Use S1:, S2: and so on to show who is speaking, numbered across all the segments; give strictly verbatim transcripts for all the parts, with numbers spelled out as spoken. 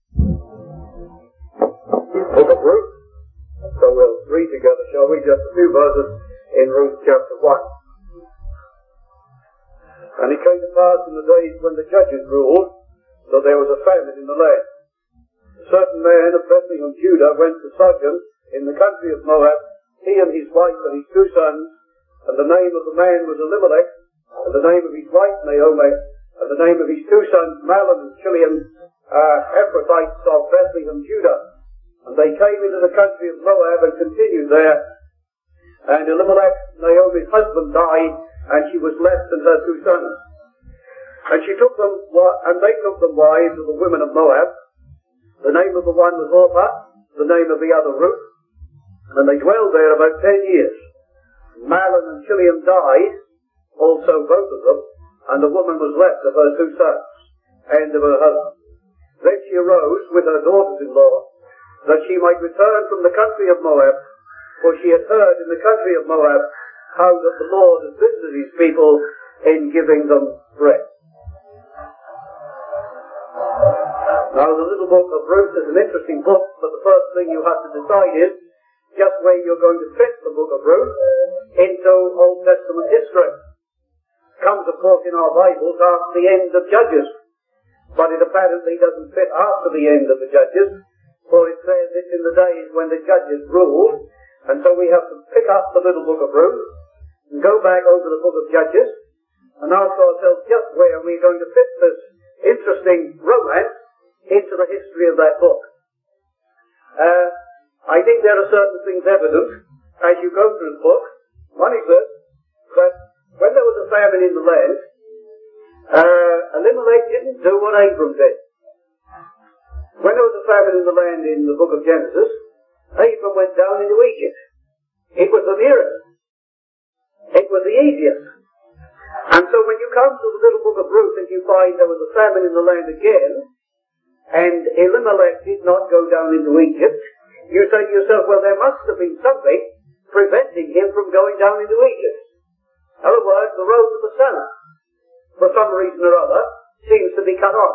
S1: Book of Ruth. So we'll read together, shall we, just a few verses in Ruth chapter one. And it came to pass in the days when the judges ruled, that there was a famine in the land. A certain man of Bethlehem, Judah, went to sojourn in the country of Moab, he and his wife and his two sons, and the name of the man was Elimelech, and the name of his wife Naomi, and the name of his two sons Mahlon and Chilion, uh, Ephrathites of Bethlehem, Judah. And they came into the country of Moab and continued there. And Elimelech, Naomi's husband, died, and she was left and her two sons. And she took them, and they took them wives of the women of Moab. The name of the one was Orpah, the name of the other Ruth. And they dwelled there about ten years. Mahlon and Chilion died, also both of them, and the woman was left of her two sons, and of her husband. Then she arose with her daughters-in-law, that she might return from the country of Moab, for she had heard in the country of Moab how that the Lord had visited his people in giving them bread. Now the little book of Ruth is an interesting book, but the first thing you have to decide is just where you're going to fit the book of Ruth into Old Testament history. It comes, of course, in our Bibles after the end of Judges, but it apparently doesn't fit after the end of the Judges, for it says it's in the days when the Judges ruled, and so we have to pick up the little book of Ruth and go back over the book of Judges and ask ourselves just where we're going to fit this interesting romance into the history of that book. Uh, I think there are certain things evident as you go through the book. One is this, that when there was a famine in the land, uh, Elimelech didn't do what Abram did. When there was a famine in the land in the book of Genesis, Abram went down into Egypt. It was the nearest. It was the easiest. And so when you come to the little book of Ruth and you find there was a famine in the land again, and Elimelech did not go down into Egypt, you say to yourself, well, there must have been something preventing him from going down into Egypt. In other words, the road to the south, for some reason or other, seems to be cut off.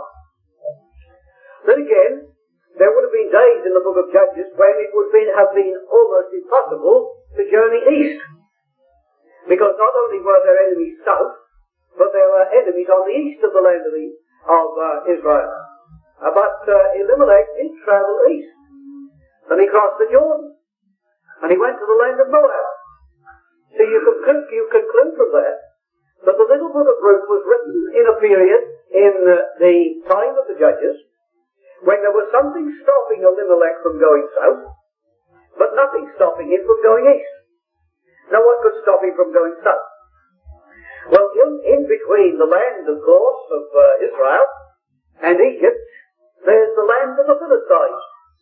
S1: Then again, there would have been days in the book of Judges when it would have been almost impossible to journey east. Because not only were there enemies south, but there were enemies on the east of the land of, the, of uh, Israel. Uh, but uh, Elimelech did travel east. And he crossed the Jordan. And he went to the land of Moab. So you can, you conclude from that that the little book of Ruth was written in a period in uh, the time of the Judges when there was something stopping Elimelech from going south, but nothing stopping him from going east. Now what could stop him from going south? Well, in, in between the land, of course, of uh, Israel and Egypt, there's the land of the Philistines.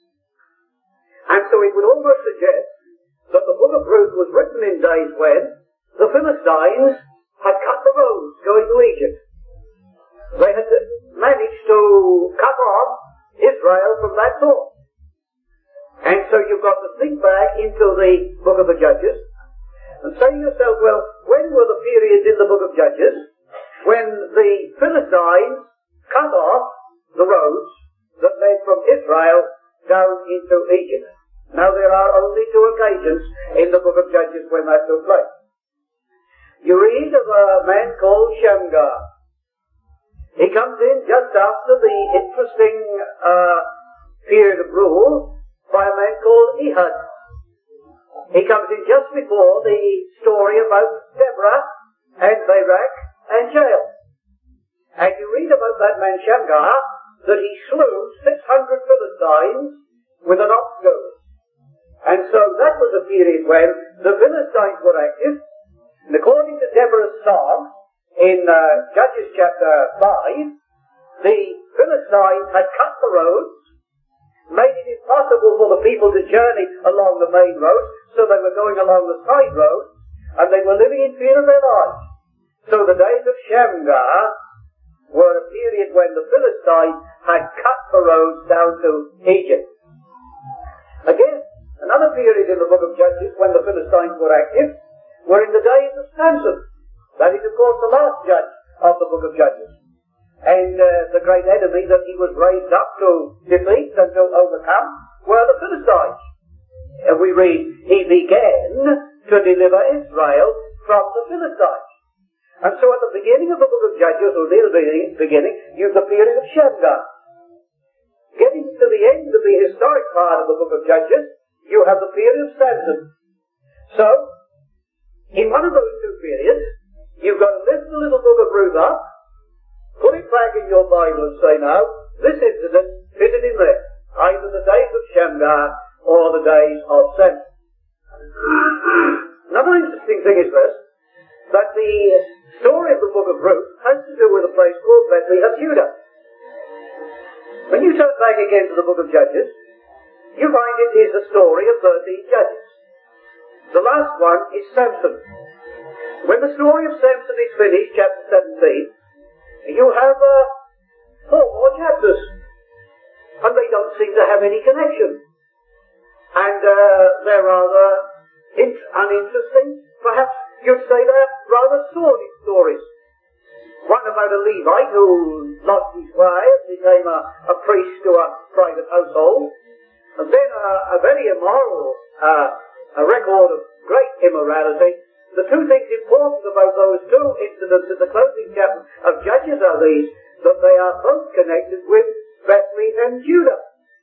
S1: And so it would almost suggest that the book of Ruth was written in days when the Philistines had cut the roads going to Egypt. They had managed to cut off Israel from that source. And so you've got to think back into the book of the Judges and say to yourself, well, when were the periods in the book of Judges when the Philistines cut off the roads that led from Israel down into Egypt? Now there are only two occasions in the book of Judges when that took place. You read of a man called Shamgar. He comes in just after the interesting uh, period of rule by a man called Ehud. He comes in just before the story about Deborah and Barak and Jael. And you read about that man Shamgar, that he slew six hundred Philistines with an ox goad. And so that was a period when the Philistines were active. And according to Deborah's song in uh, Judges chapter five, the Philistines had cut the roads, made it impossible for the people to journey along the main road, so they were going along the side roads, and they were living in fear of their lives. So the days of Shamgar were a period when the Philistines had cut the roads down to Egypt. Again, another period in the book of Judges when the Philistines were active were in the days of Samson. That is, of course, the last judge of the book of Judges. And uh, the great enemy that he was raised up to defeat and to overcome were the Philistines. And we read, he began to deliver Israel from the Philistines. And so at the beginning of the book of Judges, or near the beginning, you've the period of Shamgar. Getting to the end of the historic part of the book of Judges, you have the period of Samson. So, in one of those two periods, you've got to lift the little book of Ruth up, put it back in your Bible and say, now, this incident fitted in there. Either the days of Shamgar or the days of Samson. Another interesting thing is this, that the story of the book of Ruth has to do with a place called Bethlehem, Judah. When you turn back again to the book of Judges, you find it is the story of thirteen judges. The last one is Samson. When the story of Samson is finished, chapter seventeen, you have uh, four more chapters. And they don't seem to have any connection. And uh, they're rather int- uninteresting. Perhaps you'd say they're rather sordid stories. One about a Levite who lost his way and became a, a priest to a private household. And then uh, a very immoral, uh, a record of great immorality. The two things important about those two incidents in the closing chapter of Judges are these, that they are both connected with Bethlehem, Judah.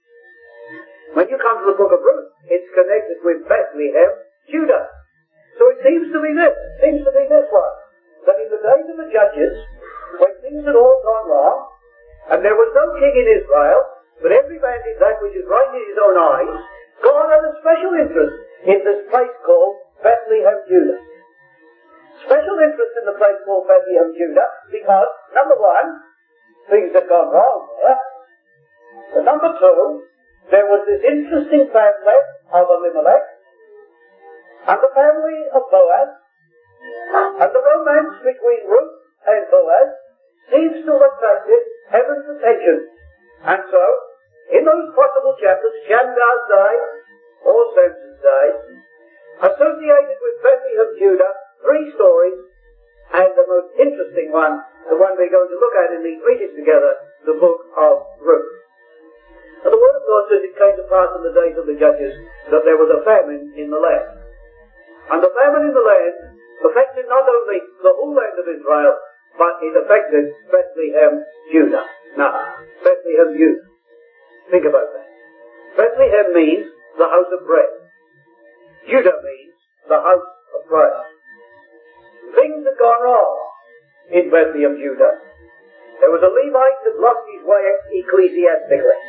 S1: When you come to the book of Ruth, it's connected with Bethlehem, Judah. So it seems to be this, seems to be this one, that in the days of the Judges, when things had all gone wrong, and there was no king in Israel, but every man did that which is right in his own eyes, God had a special interest in this place called Bethlehem, Judah. Special interest in the place called Bethlehem, Judah, because, number one, things had gone wrong there. But number two, there was this interesting family of Elimelech, and the family of Boaz, and the romance between Ruth and Boaz seems to have attracted heaven's attention. And so, in those possible chapters, Shamgar's day, or Samson's day, associated with Bethlehem, Judah, three stories, and the most interesting one, the one we're going to look at in these readings together, the book of Ruth. And the word of God says it came to pass in the days of the Judges that there was a famine in the land. And the famine in the land affected not only the whole land of Israel, but it affected Bethlehem, Judah. Now, Bethlehem, Judah. Think about that. Bethlehem means the house of bread. Judah means the house of prayer. Things had gone wrong in Bethlehem, Judah. There was a Levite that lost his way ecclesiastically.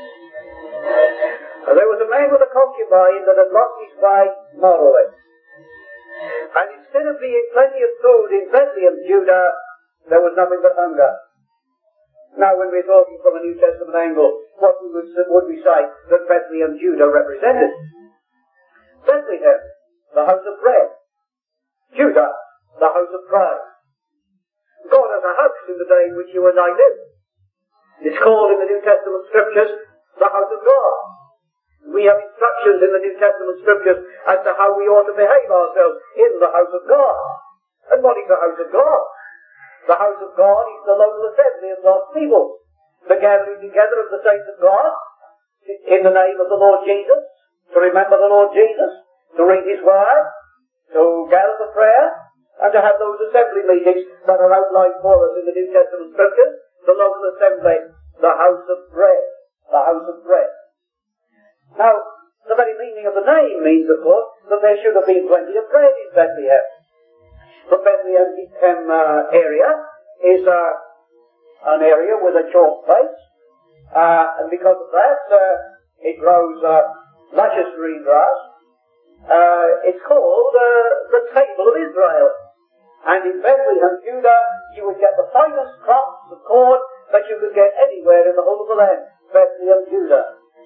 S1: And there was a man with a concubine that had lost his way morally. And instead of being plenty of food in Bethlehem, Judah, there was nothing but hunger. Now, when we're talking from a New Testament angle, what would, would we say that Bethlehem, Judah represented? Bethlehem, the house of bread. Judah, the house of prayer. God has a house in the day in which you and I live. It's called in the New Testament scriptures the house of God. We have instructions in the New Testament scriptures as to how we ought to behave ourselves in the house of God. And what is the house of God? The house of God is the local assembly of God's people. The gathering together of the saints of God in the name of the Lord Jesus, to remember the Lord Jesus, to read His Word, to gather for prayer, and to have those assembly meetings that are outlined for us in the New Testament scriptures, the local assembly, the house of bread, the house of bread. Now, the very meaning of the name means, of course, that there should have been plenty of bread in Bethlehem. The Bethlehem uh, area is uh, an area with a chalk base, uh, and because of that, uh, it grows uh, luscious green grass. Uh, it's called uh, the Table of Israel. And in Bethlehem, Judah, you would get the finest crops of corn that you could get anywhere in the whole of the land. Bethlehem, Judah.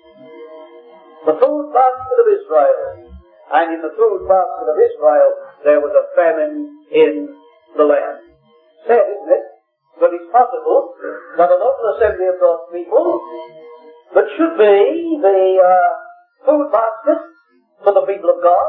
S1: The food basket of Israel. And in the food basket of Israel, there was a famine in the land. Sad, isn't it? But it's possible that a local assembly of God's people that should be the uh, food basket for the people of God,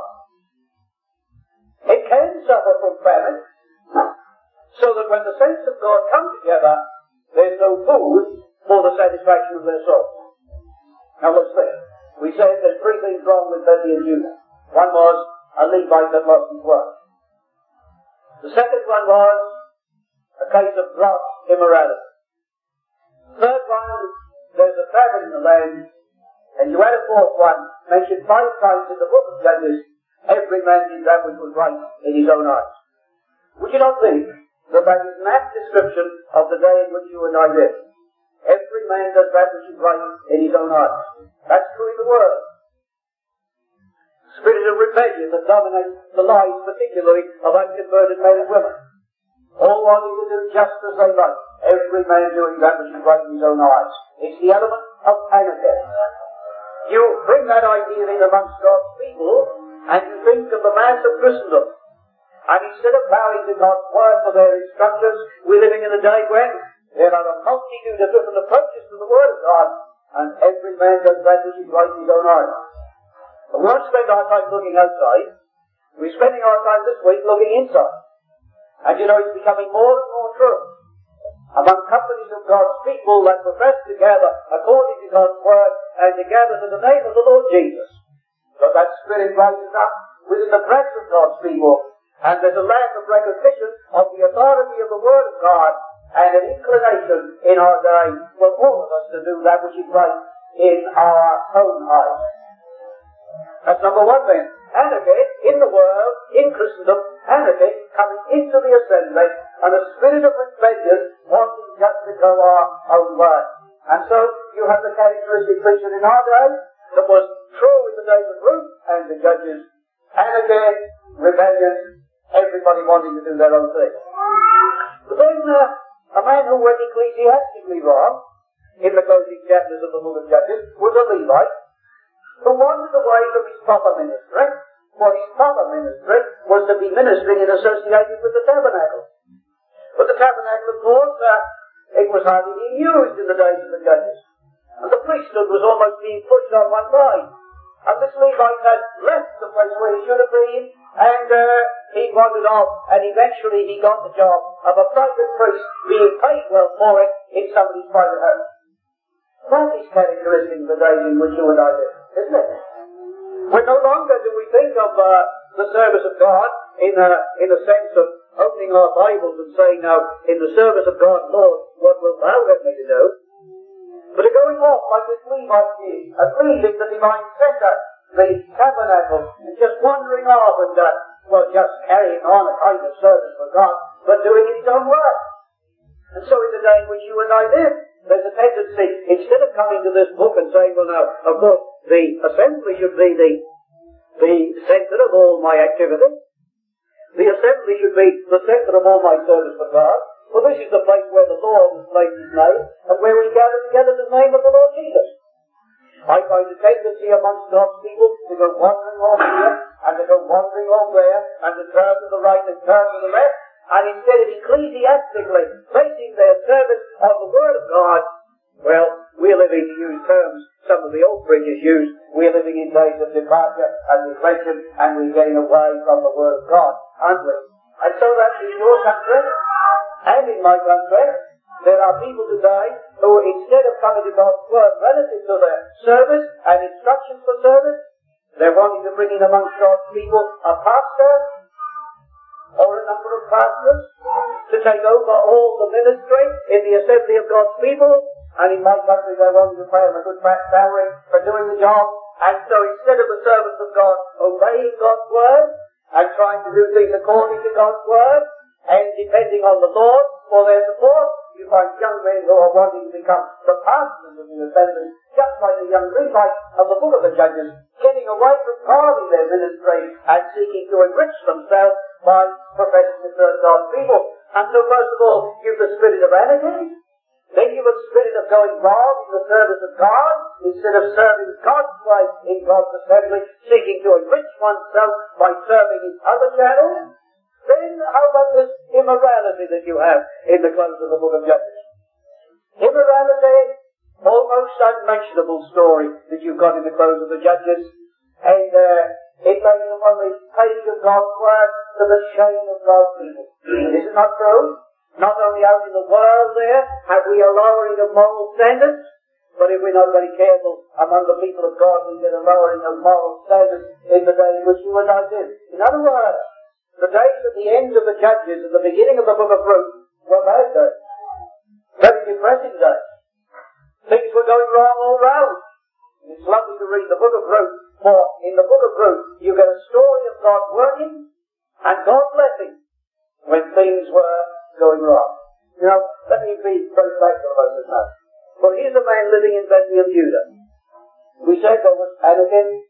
S1: it can suffer from famine, so that when the saints of God come together, there's no food for the satisfaction of their souls. Now let's think. We said there's three things wrong with Betty and Judah. One was a Levite that lost his wife. The second one was a case of gross immorality. Third one, there's a famine in the land. And you had a fourth one, mentioned five times in the book of Judges, every man did that which was right in his own eyes. Would you not think that that is an apt description of the day in which you and I live? Every man does that which is right in his own eyes. That's true in the world. The spirit of rebellion that dominates the lives, particularly of unconverted men and women. All wanting to do just as they like. Every man doing that which is right in his own eyes. It's the element of anarchy. You bring that idea in amongst God's people, and you think of the mass of Christendom. And instead of bowing to God's word for their instructions, we're living in a day when there are a multitude of different approaches to the word of God, and every man does that which is right in his own eyes. But we won't spend our time looking outside. We're spending our time this week looking inside. And you know, it's becoming more and more true among companies of God's people that profess to gather according to God's word and to gather to the name of the Lord Jesus. But that spirit rises up within the breast of God's people, and there's a lack of recognition of the authority of the word of God and an inclination in our day for all of us to do that which is right in our own eyes. That's number one then. Anarchy in the world, in Christendom, anarchy coming into the assembly, and a spirit of rebellion wanting just to go our own way. And so you have the characteristic feature in our day that was true in the days of Ruth and the Judges. Anarchy, rebellion, everybody wanting to do their own thing. But then uh, a man who went ecclesiastically wrong in the closing chapters of the book of Judges was a Levite who wandered away from his proper ministry, for his proper ministry was to be ministering and associated with the tabernacle. But the tabernacle, of course, uh, it was hardly being used in the days of the Judges. And the priesthood was almost being pushed on one side. And this Levite had left the place where he should have been, and uh, he wandered off, and eventually he got the job of a private priest, being paid well for it in somebody's private home. That is characteristic of the days in which you and I live, isn't it? When no longer do we think of uh, the service of God in a, in a sense of opening our Bibles and saying, now, in the service of God, Lord, what wilt thou have me to do? But are going off like this Levite did, and leaving the divine center, the tabernacle, and just wandering off and, uh, well, just carrying on a kind of service for God, but doing it his own way. And so in the day in which you and I live, there's a tendency, instead of coming to this book and saying, well now, of course, the assembly should be the, the center of all my activity. The assembly should be the center of all my service for God. Well, this is the place where the Lord has placed his name, and where we gather together in the name of the Lord Jesus. I find a tendency amongst God's people to go wandering off here, and to go wandering off there, and to turn to the right and turn to the left, and instead of ecclesiastically basing their service on the Word of God, well, we're living, to use terms some of the old preachers used, we're living in days of departure and reflection, and we're getting away from the Word of God, aren't we? And so that in your country, and in my country, there are people today who, instead of coming to God's Word relative to their service and instructions for service, they're wanting to bring in amongst God's people a pastor, or a number of pastors, to take over all the ministry in the assembly of God's people, and in my country they're wanting to pay them a good fat salary for doing the job, and so instead of the servants of God obeying God's word, and trying to do things according to God's word, and depending on the Lord for their support, you find young men who are wanting to become the pastors of the assembly, just like the young Levites of the book of the Judges, getting away from God in their ministry and seeking to enrich themselves by professing to serve God's people. And so first of all, you've the spirit of anarchy, then you've the spirit of going wrong in the service of God, instead of serving God's way in God's assembly, seeking to enrich oneself by serving in other channels. Then how about this immorality that you have in the close of the book of Judges? Immorality, almost unmentionable story that you've got in the close of the Judges. And uh, it lays upon the page of God's word to the shame of God's people. This is not true. Not only out in the world there have we a lowering of moral standards, but if we're not very careful among the people of God, we get a lowering of moral standards in the day in which you and I live. In other words, the days at the end of the Judges and the beginning of the book of Ruth were bad days. Very depressing days. Things were going wrong all round. It's lovely to read the book of Ruth, for in the book of Ruth you get a story of God working and God blessing when things were going wrong. You know, let me be very factual about this now. For here's a man living in Bethlehem, Judah. We said there was anarchy,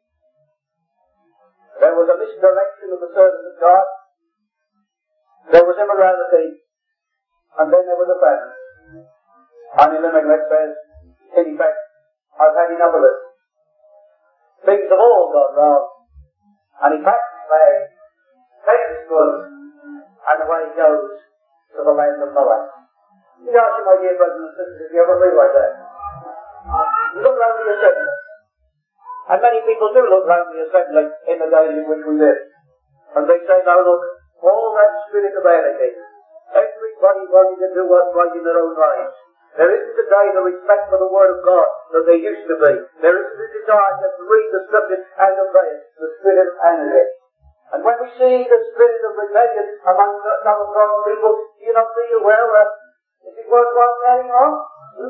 S1: there was a misdirection of the service of God, there was immorality, and then there was a famine. And Elimelech says, in effect, I've had enough of it. Things have all gone wrong. And he packs his bag, takes his goods, and away he goes to the land of Moab. You ask you, my dear brothers and sisters, if you ever realize that. You look round the assembly. And many people do look round the assembly in the days in which we live. And they say, now look, all that spirit of anarchy, everybody wanting to do what's right in their own lives. There isn't today the respect for the Word of God that there used to be. There isn't a desire to read the Scriptures and obey it. The spirit of anarchy. And when we see the spirit of rebellion among some of God's people, do you not feel, well, uh, is it worthwhile carrying on? Hmm?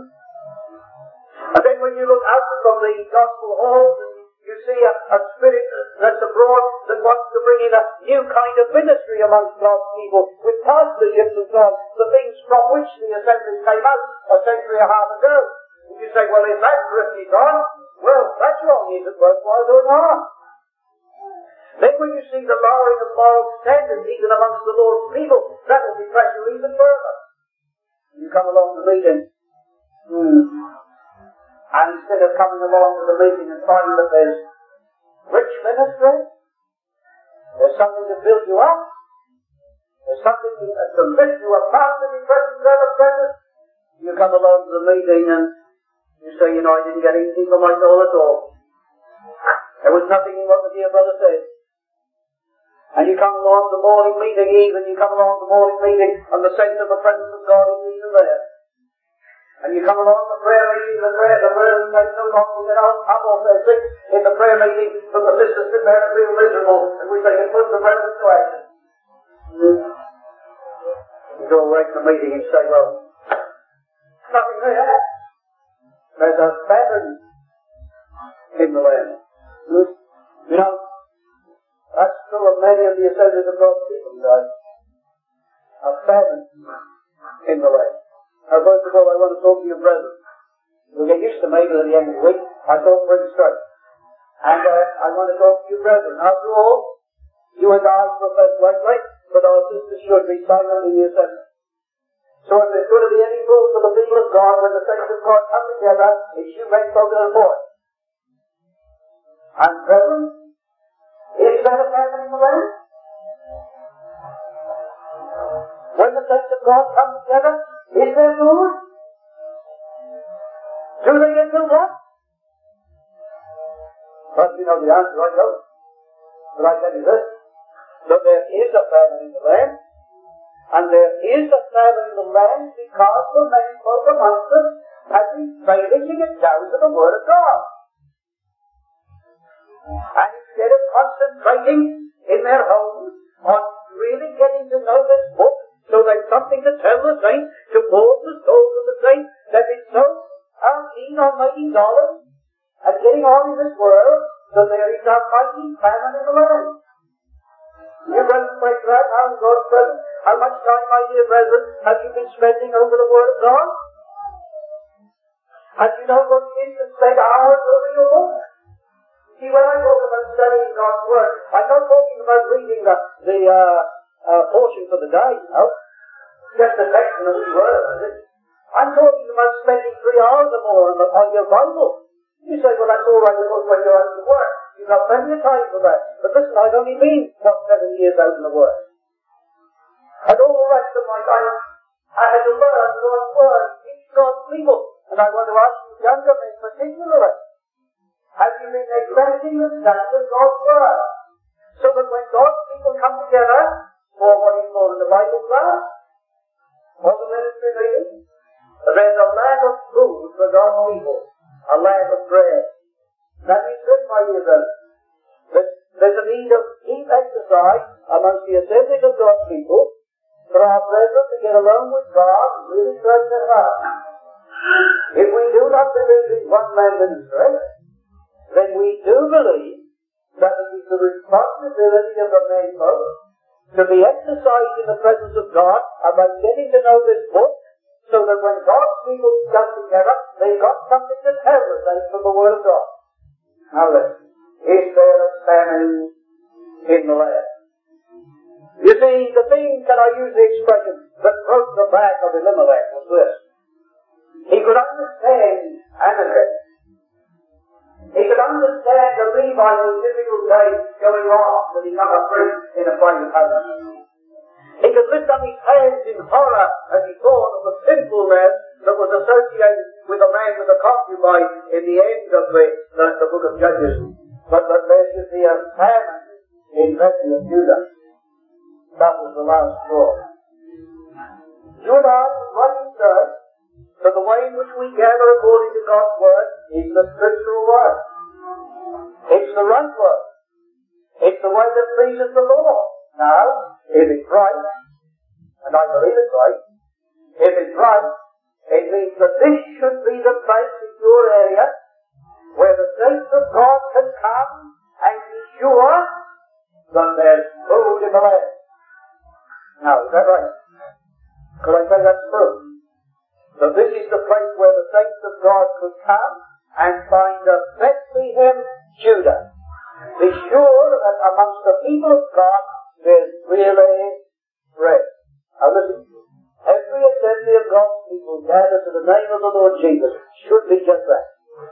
S1: And then when you look out from the gospel halls, you see a, a spirit that's abroad that wants to bring in a new kind of ministry amongst God's people with pastorships and so on, the things from which the assemblies came out a century and a half ago. And you say, well, if that drifted on, well, that's wrong. Is it worthwhile going on? Then when you see the lowering of moral standards even amongst the Lord's people, that will depress you even further. You come along to the meeting, hmm. and instead of coming along to the meeting and finding that there's rich ministry, there's something to build you up, there's something to lift you apart in the present circumstances, you come along to the meeting and you say, you know, I didn't get anything for my soul at all. There was nothing in what the dear brother said. And you come along to the morning meeting even, you come along to the morning meeting and the sense of the presence of God is even there. And you come along to the prayer meeting, the prayer, the prayer meeting takes so long, we get up, up off their seats in the prayer meeting, but the sisters sit there and feel miserable, and we say, you put the presence to action. You go away from the meeting and say, well, nothing there. There's a famine in the land. You know, that's true of many of the assemblies of God's people today. A famine in the land. Now, first of all, I want to talk to your brethren. You'll get used to me, but at the end of the week, I talk pretty straight. And uh, I want to talk to you brethren. After all, you and I profess rightly, but our sisters should be silent in the assembly. So if there's going to be any food for the people of God, when the saints of God come together, it should make folk and boys. And brethren, is there a famine in the land? When the saints of God come together, is there food? Do they get filled up? Well, you know the answer, I don't. But I tell you this, that there is a famine in the land, and there is a famine in the land because the many folk amongst us have been failing to get down to the Word of God. And instead of concentrating in their homes on really getting to know this book, so they've something to tell the saints, to warn the souls of the saints, that it's so uh, keen on making dollars and getting on in this world, that there is a mighty famine in the land. You brethren, pray for that. How is God's present? How much time, my dear brethren, have you been spending over the Word of God? Have you not looked in and spent hours over your book? See, when I talk about studying God's Word, I'm not talking about reading the, the uh, uh, portion for the day, you know, just a section of the Word of it. I'm talking about spending three hours or more on, the, on your Bible. You say, well, that's all right, because when you're out in the Word, you've got plenty of time for that. But listen, I've only been, what, seven years out in the Word. And all the rest of my life, I had to learn God's Word, teach God's people. And I want to ask you younger men particularly, have you been neglecting the study of God's Word? So that when God's people come together for what is called in the Bible class, All the ministry leaders. There's a lack of food for God's people. A lack of bread. That means this, my dear brothers. There's a need of deep exercise amongst the assembly of God's people for our brethren to get along with God and really search their hearts. If we do not believe in one man ministry, then we do believe that it is the responsibility of the main folk to be exercised in the presence of God about getting to know this book, so that when God's people come together, they've got something to tell the saints from the Word of God. Now then, is there a famine in the land? You see, the thing, can I use the expression, that broke the back of Elimelech was this. He could understand Anakim. He could understand the Levite in difficult days going off to become a priest in a private house. He could lift up his hands in horror as he thought of the sinfulness that was associated with a man with a concubine in the end of the, the, the book of Judges. But that there should be a famine in Bethlehem, Judah. That was the last straw. You and I, right in church, so the way in which we gather according to God's Word is the scriptural Word. It's the right Word. It's the way that pleases the Lord. Now, if it's right, and I believe it's right, if it's right, it means that this should be the place in your area where the saints of God can come and be sure that there's food in the land. Now, is that right? Could I say that's true? That this is the place where the saints of God could come and find a Bethlehem, Judah. Be sure that amongst the people of God there's really bread. Now listen, every assembly of God's people gathered to the name of the Lord Jesus should be just that.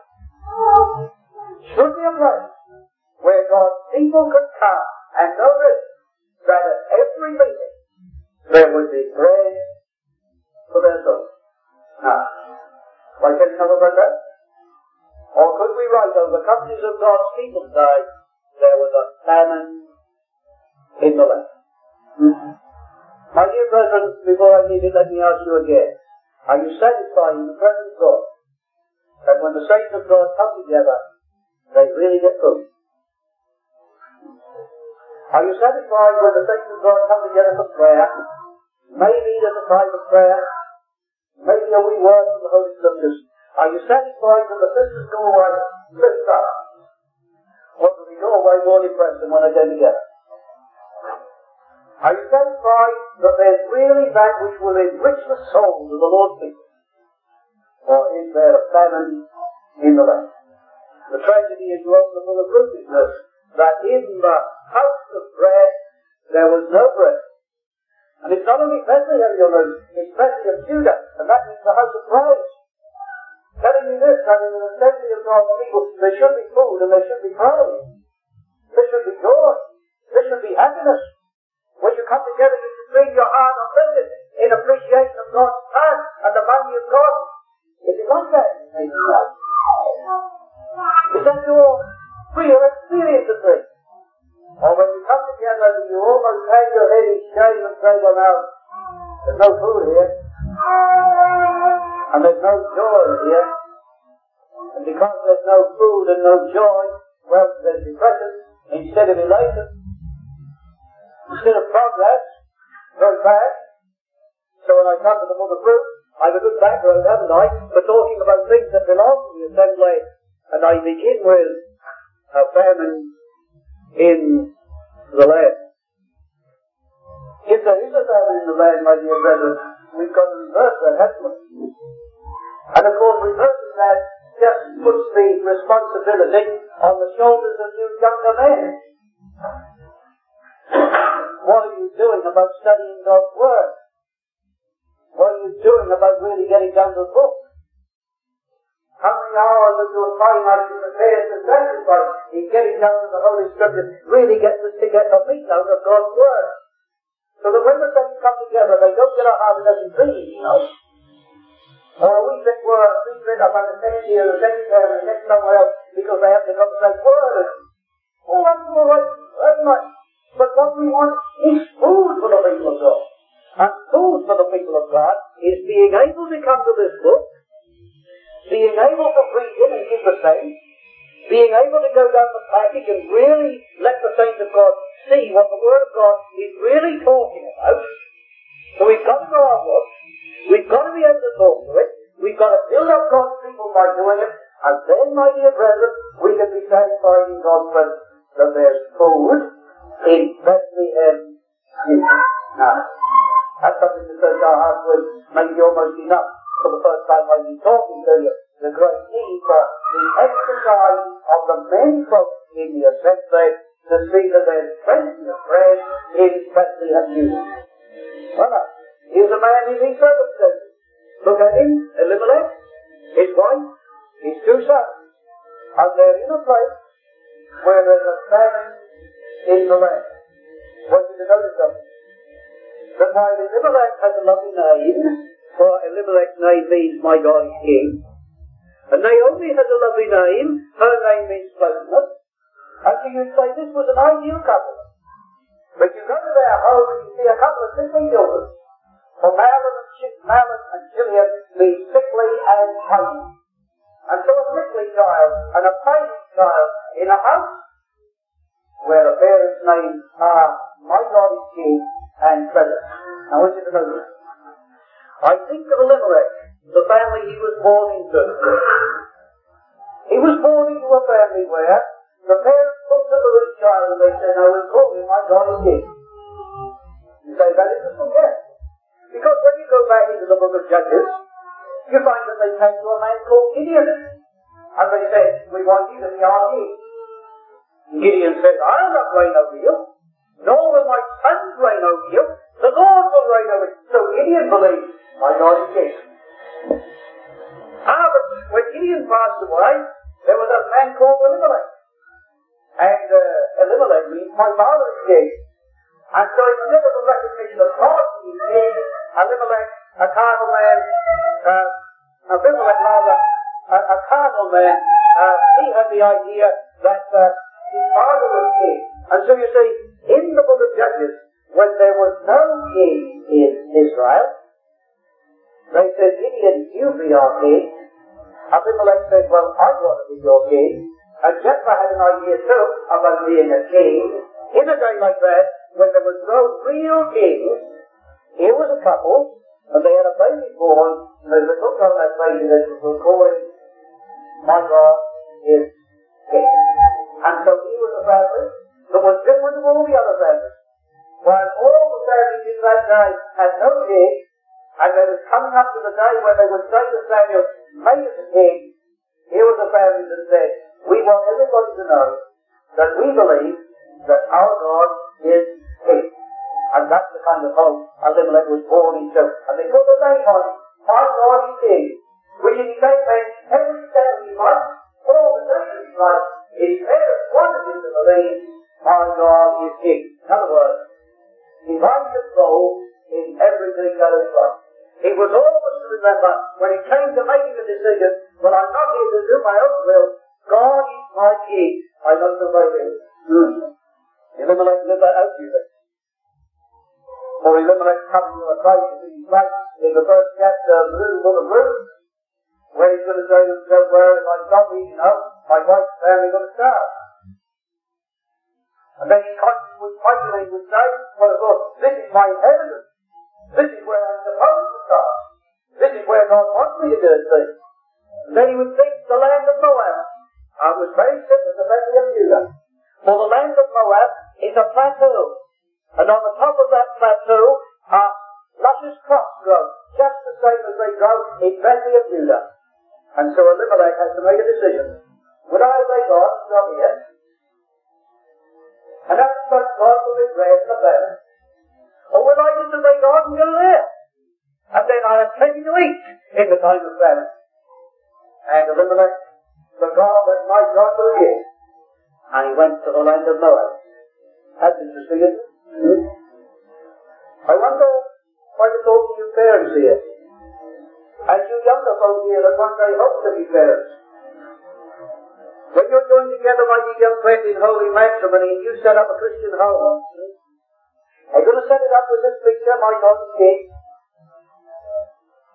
S1: Should be a place where God's people could come and know this, that at every meeting there would be bread for their souls. Now, can I tell you something about that? Or could we write over the companies of God's people today, there was a famine in the land? Mm-hmm. My dear brethren, before I leave it, let me ask you again. Are you satisfied in the present God that when the saints of God come together, they really get food? Are you satisfied when the saints of God come together for prayer? Maybe there's a time of prayer. Maybe a wee word from the Holy Scriptures. Are you satisfied when the sisters go away lift up? Or do they go away more depressed than when they get together? Are you satisfied that there's really that which will enrich the souls of the Lord's people? Or is there a famine in the land? The tragedy is you open the book of Ruth is this, that in the house of bread there was no bread. And it's not only Bethlehem, you'll notice, it's Bethlehem, Judah, and that means the house of praise. Telling you this, that in an assembly of God's people, there should be food and there should be praise. There should be joy. There should be happiness. When you come together, you should bring your heart uplifted in appreciation of God's plan and the bounty of God. Is it like that? Is that your real experience of this? Or when you come together, do you almost hang your head in shame and say, well now, there's no food here, and there's no joy here, and because there's no food and no joy, well, there's depression instead of elation, instead of progress, very bad. So when I come to the book of Ruth, I have a good background, haven't I, for talking about things that belong to the assembly, and I begin with a famine in the land. If there is a famine in the land, my dear brethren, we've got to reverse that, haven't we? And of course, reversing that just puts the responsibility on the shoulders of you younger men. What are you doing about studying God's Word? What are you doing about really getting down to the book? How many hours of your time are you prepared to sacrifice in getting down to the Holy Scriptures, really get to, to get the meat out of God's Word? So that when the saints come together, they don't get a half a dozen dreams, you know. Or a wee bit word, a wee bit about the next year, the next there, and the next somewhere else, because they have to come to say Word. Oh, that's all right, very much. But what we want is food for the people of God. And food for the people of God. God is being able to come to this book, being able to read it and give the saints, being able to go down the passage and really let the saints of God see what the Word of God is really talking about. So we've got to go our book, we've got to be able to talk to it, we've got to build up God's people by doing it, and then, my dear brethren, we can be satisfied in God's presence that there's food in Bethlehem. Now, that's something to search our hearts with, maybe almost enough for the first time I've been talking to you. The great need for the exercise of the men folk in the assembly to see that there's plenty of bread in Bethlehem, Judah. Well, now, here's a man in these circumstances. Look at him, Elimelech, his wife, his two sons, and they're in a place where there's a famine in the land. I want you to notice something. That while Elimelech has a lovely name, for Elimelech's name means my God is King, and Naomi has a lovely name, her name means pleasantness, and so you'd say this was an ideal couple. But you go to their home and you see a couple of sickly children. For Mahlon and, Ch- Mahlon and Chilion mean sickly and pain. And so a sickly child and a pain child in a house where the parents' names are my God is King and pleasant. I want you to know this. I think of Elimelech, the family he was born into. He was born into a family where the parents looked at the little child and they said, "I will call him my God is King." You say that is a yes. Because when you go back into the book of Judges, you find that they came to a man called Gideon. And they said, "We want you to be our king." Gideon said, "I'll not reign over you, nor will my sons reign over you. The Lord will reign over you." So Gideon believed, my God is King. Ah, but when Gideon passed away, there was a man called Elimelech. And uh, Elimelech means my father is King. And so instead of the recognition of God being King, Elimelech, a carnal man, uh, Abimelech rather, a, a carnal man, uh, he had the idea that uh, his father was king. And so you see, in the book of Judges, when there was no king in Israel, they said, "Gideon, you be our king." Abimelech said, "Well, I want to be your king." And Jephthah had an idea too about being a king. In a day like that, when there was no real king, here was a couple, and they had a baby born, and they said, "Look on that baby, that we'll call him, my God is King." And so he was a family that was different from all the other families. While all the families in that day had no king, and they was coming up to the day when they would say to Samuel, "Make us a king," here was a family that said, "We want everybody to know that we believe that our God is King." And that's the kind of home Elimelech was born into. And they put the name on it, "My God is King," which in fact meant every step of his life, all the days of his life, his parents wanted him to believe, "My God is King." In other words, divine control in everything that is done. He was always to remember, when it came to making a decision, "Well, I'm not here to do my own will. God is my King. I must obey him." Hmm. Elimelech lived that out, you think. For Elimelech coming to a crisis in his life in the first chapter of the little book of Ruth, where he's going to say to himself, "Well, if I stop eating out, my wife's family going to starve." And then his conscience would fight and he would say, "Well, of course, this is my inheritance. This is where I'm supposed to start. This is where God wants me to do things." And then he would think the land of Moab. I was very simple, the valley of Judah. For the land of Moab is a plateau. And on the top of that plateau are luscious crops grown, just the same as they grow in Bethlehem of Judah. And so Elimelech has to make a decision. Would I obey God and go here? And that's because God will be bread in the famine. Or will I disobey God and go there? And then I have plenty to eat in the time of famine. And Elimelech, the God that my God will give. And he went to the land of Moab. That's interesting, isn't it? Hmm? I wonder if I could talk to you parents here. And you younger folk here that one day hope to be parents. When you're joined together by your young friend in holy matrimony and you set up a Christian home, are you going to set it up with this picture, "My God is King"?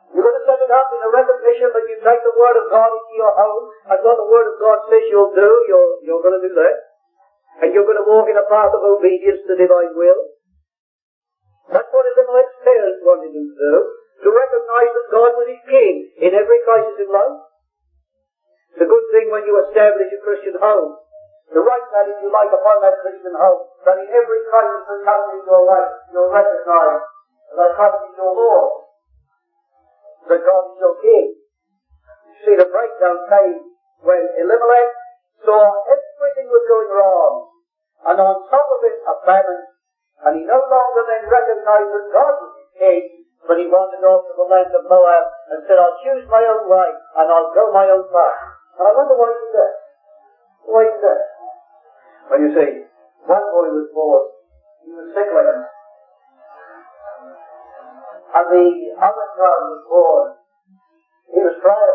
S1: You're going to set it up in a recognition that you take the Word of God into your home, and what the Word of God says you'll do, you're, you're going to do that. And you're going to walk in a path of obedience to divine will. That's what Elimelech's parents wanted him to do, to recognize that God was his King in every crisis in life. It's a good thing when you establish a Christian home, to write that, if you like, upon that Christian home, that in every crisis that comes in your life, you'll recognize that God is your Lord, that God is your King. You see, the breakdown came when Elimelech saw everything was going wrong, and on top of it, a famine, and he no longer then recognized that God was his King, but he wandered off to the land of Moab and said, I'll choose my own way, and I'll go my own path. And I wonder why he did that. Why he did that? Well, you see, one boy was born, he was sickly, and the other child was born, he was frail.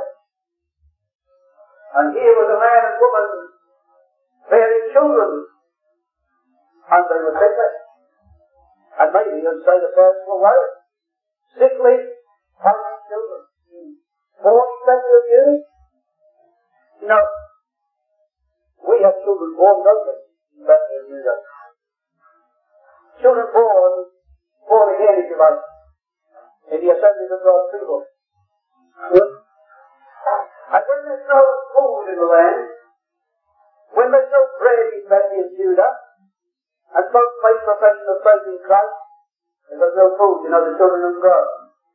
S1: And here was a man and woman bearing children, and they were sickly. And maybe you'd say the personal way, sickly, hungry children, born exactly of you. No. We have children born, don't we? Exactly as you do. Children born, born again, if you like, in the assemblies of God's people. And when there's no food in the land, when there's no bread in Bethlehem, Judah, and folks make profession of faith in Christ, and there's no food, you know, the children don't grow.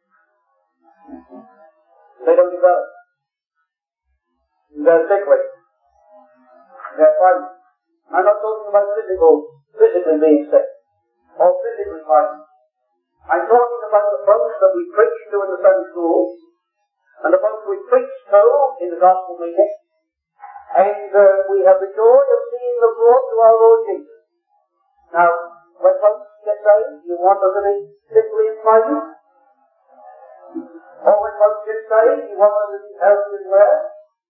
S1: They don't develop. They're sickly. They're frightened. I'm not talking about physical, physically being sick, or physically frightened. I'm talking about the folks that we preach to in the Sunday schools, and the folks we preach to in the gospel meeting, and uh, we have the joy of seeing them brought to our Lord Jesus. Now, when folks get saved, you want them to be sickly and frightened? Or when folks get saved, you want them to be healthy and well?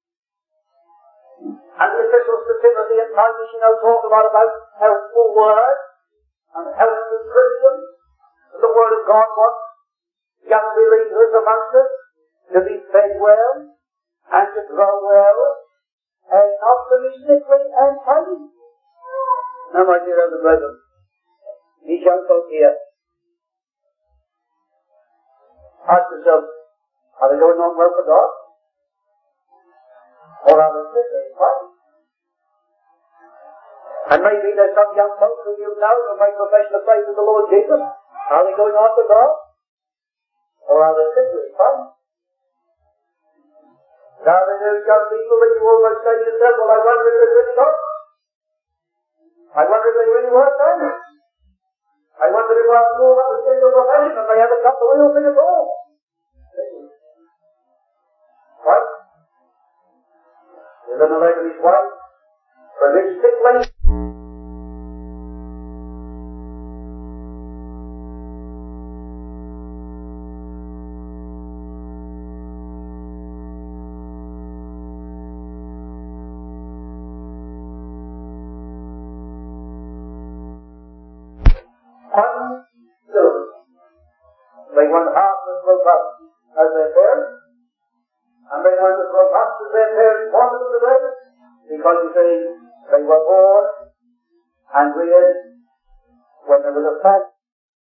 S1: And the epistles to Timothy and Titus, you know, talk a lot about healthful words and healthful Christians. And the Word of God wants young believers amongst us to be fed well and to grow well and not to be sickly and frightened. Now, my dear elder brethren, these young folk here, ask yourself, are they going on well for God? Or are they sickly and frightened? And maybe there's some young folks who you know who make profession of faith in the Lord Jesus. Are they going on for God? Or are they sickly and frightened? Now then there's young people that you almost say to yourself, well, I wonder if they're really God. I wonder if they really work then. I wonder if after all that was single profession and they haven't got the real thing at all. Right? Elimelech and his wife were this sickly. They weren't half as robust as their parents, and they weren't as robust as their parents wanted them to be, because you see, they were born and reared when there was a famine.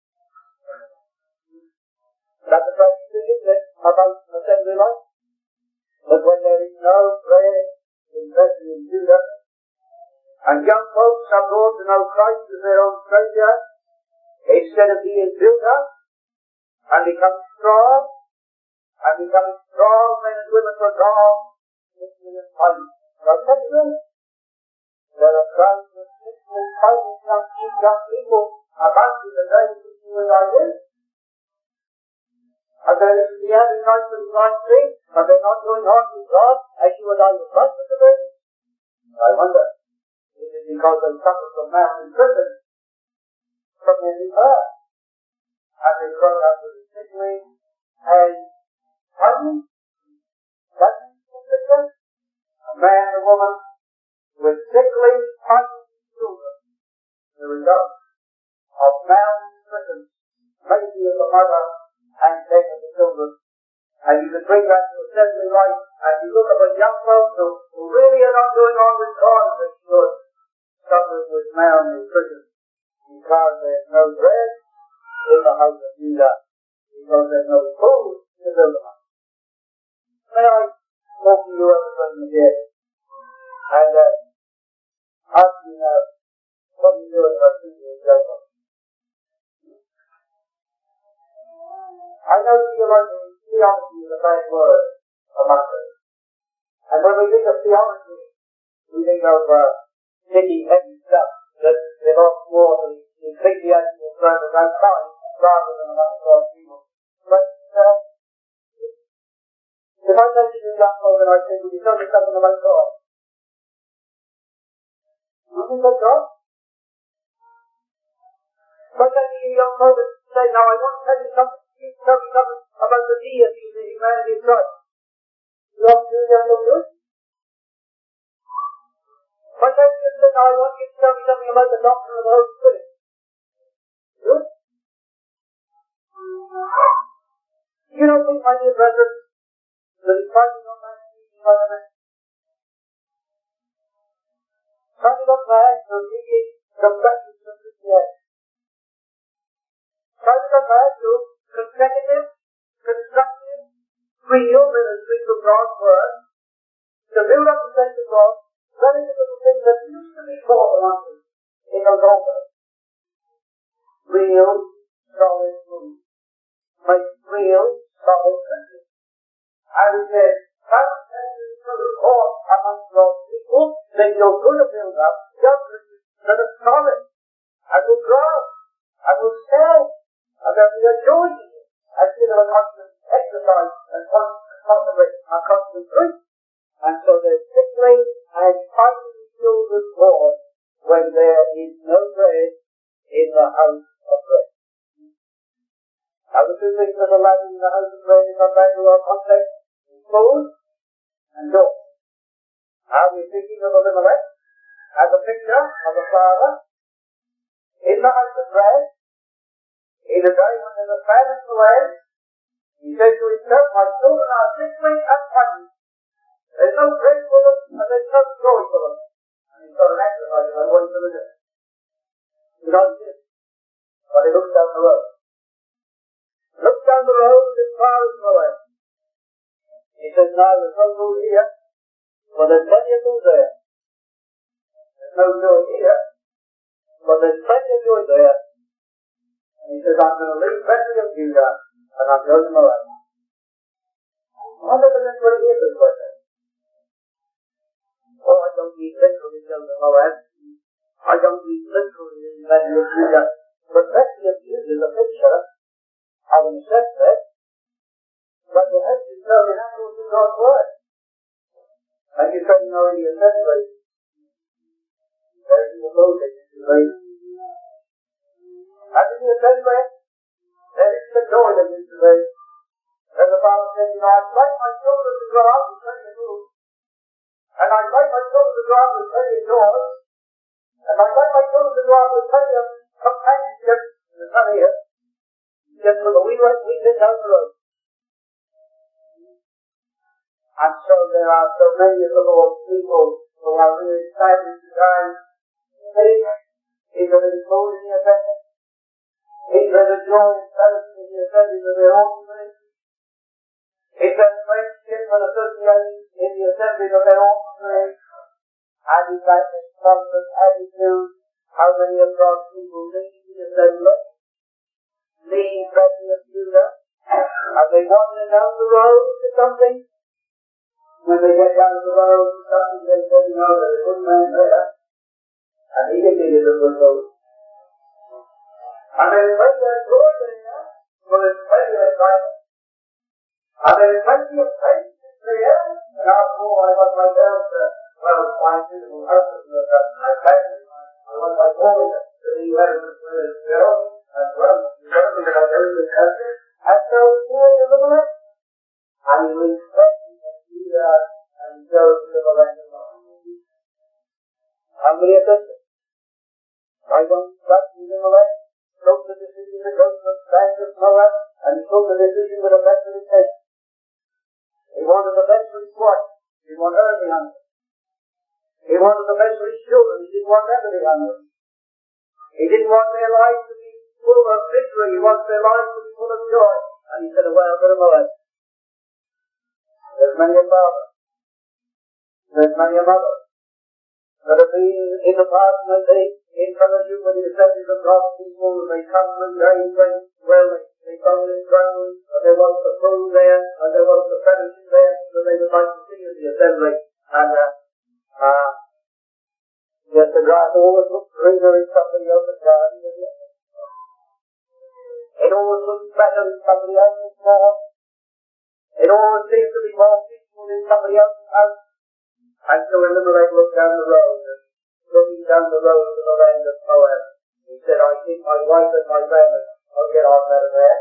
S1: That's the practice, isn't it, about assembly life? But when there is no bread in Bethlehem, Judah, and young folks are brought to know Christ as their own Saviour, instead of being built up and becoming strong, and becoming strong men and women for God, sickly and fighting. Right, that's true. There are crowds of sickly, fighting young, young people among you today which you and I live. And there is the appetite for divine things, and they're not going on with God as you and I would like them to be. I wonder, is it because they suffer from malnutrition from their new birth? And they grow up to be sickly and fighting? That's the picture. A man and a woman with sickly, fighting children. The result of malnutrition, maybe of the mother and death of the children, And you can bring that to assembly life, and you look at the young folks who, who really are not going on with God as good, suffering with malnutrition, because there's no bread in the house of Judah, because there's no food to build them up. May I talk to you as a person again, and uh, ask you now, what are you doing about thinking of yourself? I know theology, theology is a bad word among us. And when we think of theology, we think of uh, sticky, heavy stuff that belongs more to the ecclesiastical service outside rather than among God's people. But uh, if I say to you, young folk, and I say, will you tell me something about God? Nothing about God? If I say to you, young folk, and say, now I want to tell you something, you tell me something about the deity of the humanity of Christ. You have to do that, no good? If I say to you, now I want you to tell me something about the doctrine of the Holy Spirit. Good? You don't think, my dear brethren, that he's fighting on that teaching by the man? Fighting on man for reading the practice of Christianity. Fighting on man to consecutive, constructive, real ministry of God's Word, to build up the saints of God, relative to the things that used to be taught among us in the Golgotha. Real, solid food. Make real, solid Christians. And he says, how can you support among God's people that you're going to build up young Christians that are solid, and will grow, and will sell, and they'll be a joy to you, instead of a constant exercise and constant, a constant drink. And so they're sickly and fighting children's war when there is no bread in the house of bread. Now the two things that are lacking in the house of bread, if I'm back to our context, is food and joy. Now we're thinking of Elimelech as a picture of the father in the house of bread, in a day when there's a famine in the land. He said to himself, my children are sickly and fighting. There's no bread for them, and there's no joy for them. And he's got an exercise like what he's going to do. You know, he did. But he looks down the road. He looks down the road as far as the way. He says, now there's no food here, but there's plenty of food there. There's no joy here, but there's plenty of joy there. And he says, I'm going to leave Bethlehem of Judah, and I'm going to Moab. I wonder if that's what he is this way. Oh, I don't need literally go to Moab. I don't need literally in Bethlehem of Judah. But Bethlehem of Judah is a picture of an assessment, but the head is very natural to God's word. And you say, you know, the assessment, there's the loading, you say. And in the assessment, there is the joy that is today. And the Father says, you know, I'd like my children to grow up with plenty of food. And I'd like my children to grow up with plenty of joy. And I'd like my children to grow up with plenty of companionship. There's none here. Just for the wee right we sit down the road. And so there are so many of the Lord's people who are really sadly designed. Is there any food in the assembly? Is there a joy and fellowship in the assembly of their own faith? Is there friendship and association in the assembly of their own faith? And is that a constant attitude? How many of God's people leave the assembly? Leave Bethlehem of Judah? Are they wandering down the road to something? When they get down the road to something, they say, you know, there's a good man there. And he can give you the good road. And there's plenty of joy there, but there's plenty of excitement. And there's plenty of patience there. And after all, I want myself to, well, find suitable husbands that I family. I want my boys to be better with his girls, as well as certainly that I've ever been country. And so here's Elimelech. And he leaves Bethlehem and Judah and goes to the land of Moab. How many of this? I don't trust Elimelech. Took the decision to go to the land of Moab, and he took the decision with a vested intention. He wanted the best for his wife. He didn't want her to be hungry. He wanted the best for his children. He didn't want them to be hungry. He didn't want their lives to be full of victory. He wants their lives to be full of joy. And he said, well, I've got to know it. There's many a father. There's many a mother that have been in the past and they in fellowship with the assemblies of God's people, and they come and they went, well, they, they found it ground, and there was the food there, and there was the fellowship there, so they would like to see in the assembly. And, uh, uh, yet the grass always looks greener in somebody else's garden than the other. It always looks better in somebody else's lawn. It always seems to be more peaceful in somebody else's house. And so Elimelech looked down the road, and looking down the road to the land of Moab, he said, I think my wife and my family will get on better there.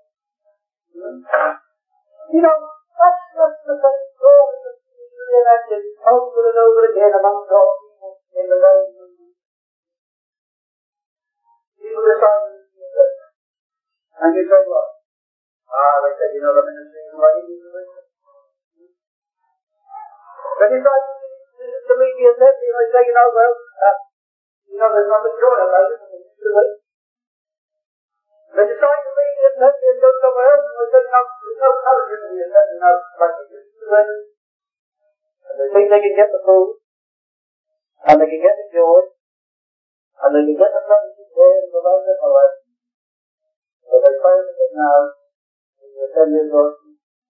S1: You know, that's just the same story that you enacted over and over again among God's people in the days of people decided to do this. And you say what? Ah, they said, you know, the ministry is right into the mission. They decide to meet the assembly and they say, you know, well, uh, you know, there's nothing joy about it, and it's too late. They decide to meet the assembly and go somewhere else, and they say, no, there's no fellowship in the assembly now, like it used to be. And they think they can get the food, and they can get the joy, and they can get the fellowship there in the land of Moab. So they find it now in the assembly of God.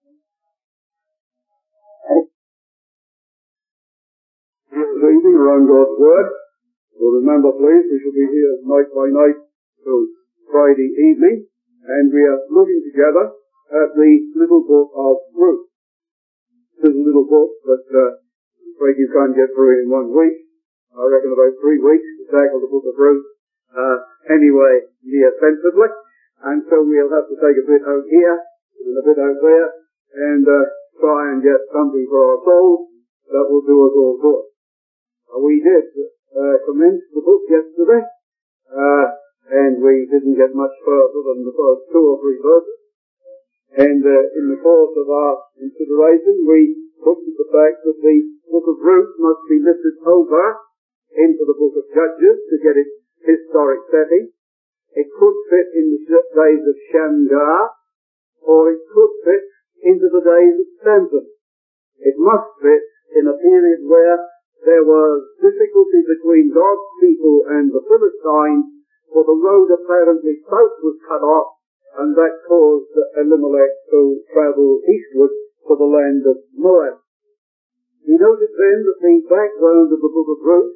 S2: This evening around God's Word. So remember please, we shall be here night by night till Friday evening, and we are looking together at the little book of Ruth. This is a little book, but uh, I'm afraid you can't get through it in one week. I reckon about three weeks to tackle the book of Ruth uh, anyway, near sensibly, and so we'll have to take a bit out here and a bit out there, and uh, try and get something for our souls that will do us all good. We did uh, commence the book yesterday, uh, and we didn't get much further than the first two or three verses. And uh, in the course of our consideration, we looked at the fact that the book of Ruth must be lifted over into the book of Judges to get its historic setting. It could fit in the days of Shamgar, or it could fit into the days of Samson. It must fit in a period where there was difficulty between God's people and the Philistines, for the road apparently south was cut off, and that caused Elimelech to travel eastward to the land of Moab. We noted then that the background of the book of Ruth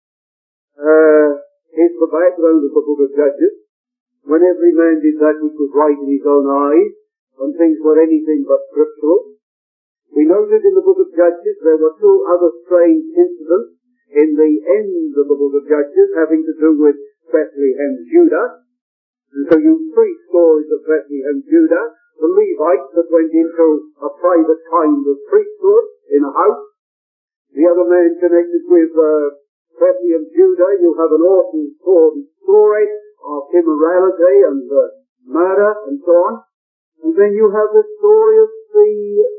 S2: uh, is the background of the book of Judges, when every man did that which was right in his own eyes, and things were anything but scriptural. We noted in the book of Judges there were two other strange incidents in the end of the book of Judges having to do with Bethlehem, Judah. And so you three stories of Bethlehem, Judah, the Levites that went into a private kind of priesthood in a house. The other man connected with uh, Bethlehem, Judah, you have an awesome story of immorality and uh, murder and so on. And then you have the story of the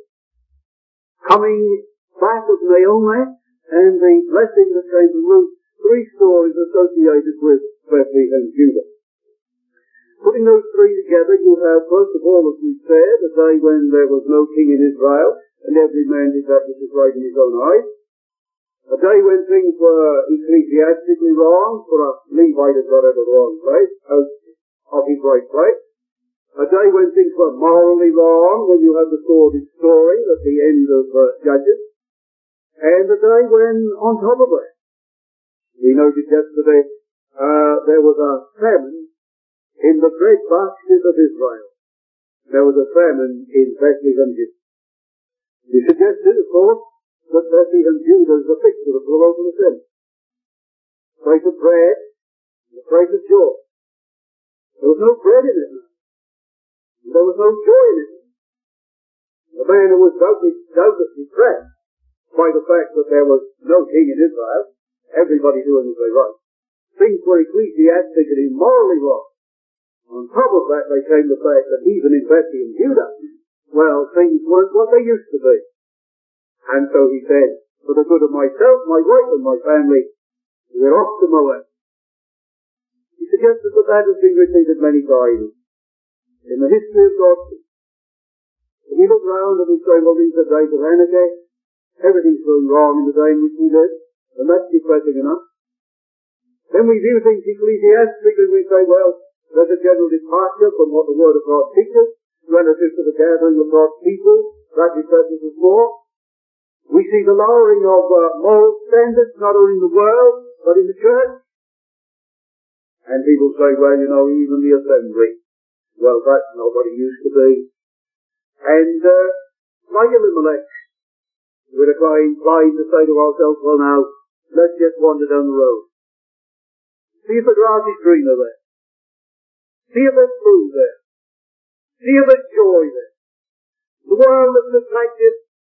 S2: coming back of Naomi and the blessing that came to Ruth. Three stories associated with Bethlehem, Judah. Putting those three together, you have, first of all, as we said, a day when there was no king in Israel, and every man did that which was right in his own eyes. A day when things were ecclesiastically wrong, for a Levite had got out of the wrong place, out of his right place. A day when things were morally wrong, when you had the sordid story at the end of uh, Judges. And a day when, on top of it, we noted yesterday, uh, there was a famine in the bread basket of Israel. There was a famine in Bethlehem, Judah. We suggested, of course, that Bethlehem, Judah is a picture of the local assembly. The place of bread, the place of joy. There was no bread in it now. There was no joy in it. The man who was doubtless, doubtless depressed by the fact that there was no king in Israel, everybody doing as they right. Things were ecclesiastically and morally wrong. On top of that, they came the fact that even in Bethlehem, Judah, well, things weren't what they used to be. And so he said, for the good of myself, my wife and my family, we're off to Moab. He suggested that that has been repeated many times in the history of God's people. We look round and we say, well, these are days of anarchy. Everything's going wrong in the day in which we live, and that's depressing enough. Then we view things ecclesiastically and we say, well, there's a general departure from what the Word of God teaches relative to the gathering of God's people. That depresses us more. We see the lowering of uh, moral standards, not only in the world, but in the church. And people say, well, you know, even the assembly, well, that's not what it used to be. And, uh, like Elimelech, we're inclined to say to ourselves, well now, let's just wander down the road. See if the grass is greener there. See if there's food there. See if there's joy there. The world looks attractive,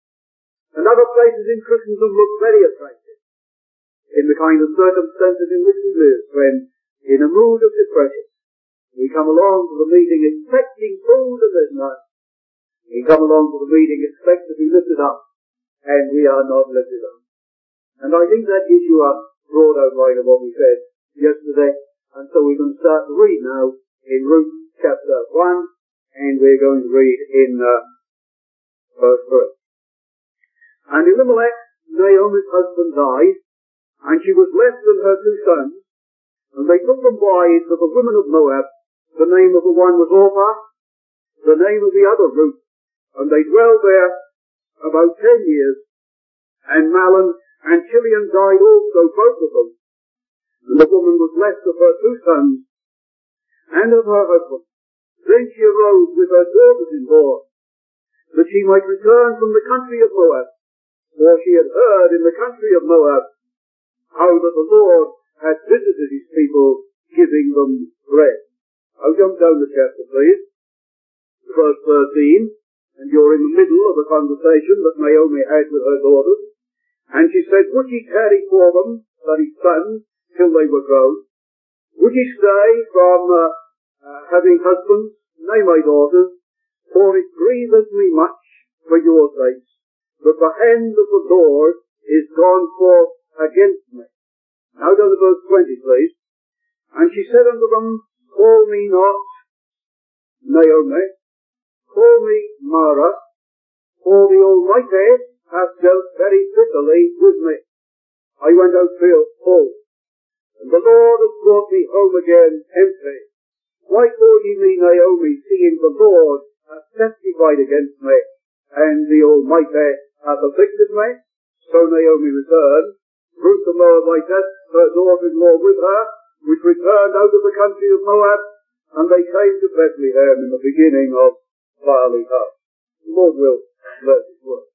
S2: and other places in Christendom look very attractive in the kind of circumstances in which we live, when, in a mood of depression, we come along to the meeting expecting food and there's none. We come along to the meeting expect to be lifted up, and we are not lifted up. And I think that gives you a broad outline of what we said yesterday, and so we're going to start to read now in Ruth chapter one, and we're going to read in uh, verse three. And Elimelech, Naomi's husband, died, and she was left with her two sons, and they took them wives of the women of Moab. The name of the one was Orpah, the name of the other Ruth, and they dwelled there about ten years, and Mahlon and Chilion died also, both of them. And the woman was left of her two sons, and of her husband. Then she arose with her daughters-in-law, that she might return from the country of Moab, for she had heard in the country of Moab how that the Lord had visited his people, giving them bread. I'll jump down the chapter, please. Verse thirteen, and you're in the middle of a conversation that Naomi had with her daughters. And she said, would ye tarry for them, that his sons, till they were grown? Would ye stay from uh, uh, having husbands? Nay, my daughters, for it grieveth me much for your sakes, that the hand of the Lord is gone forth against me. Now go to verse twenty, please. And she said unto them, call me not Naomi, call me Mara, for the Almighty hath dealt very bitterly with me. I went out full, and the Lord hath brought me home again empty. Why call ye me Naomi, seeing the Lord hath testified against me, and the Almighty hath afflicted me? So Naomi returned, Ruth the Moabitess, her daughter-in-law with her, which returned out of the country of Moab, and they came to Bethlehem in the beginning of barley harvest. The Lord will bless his word.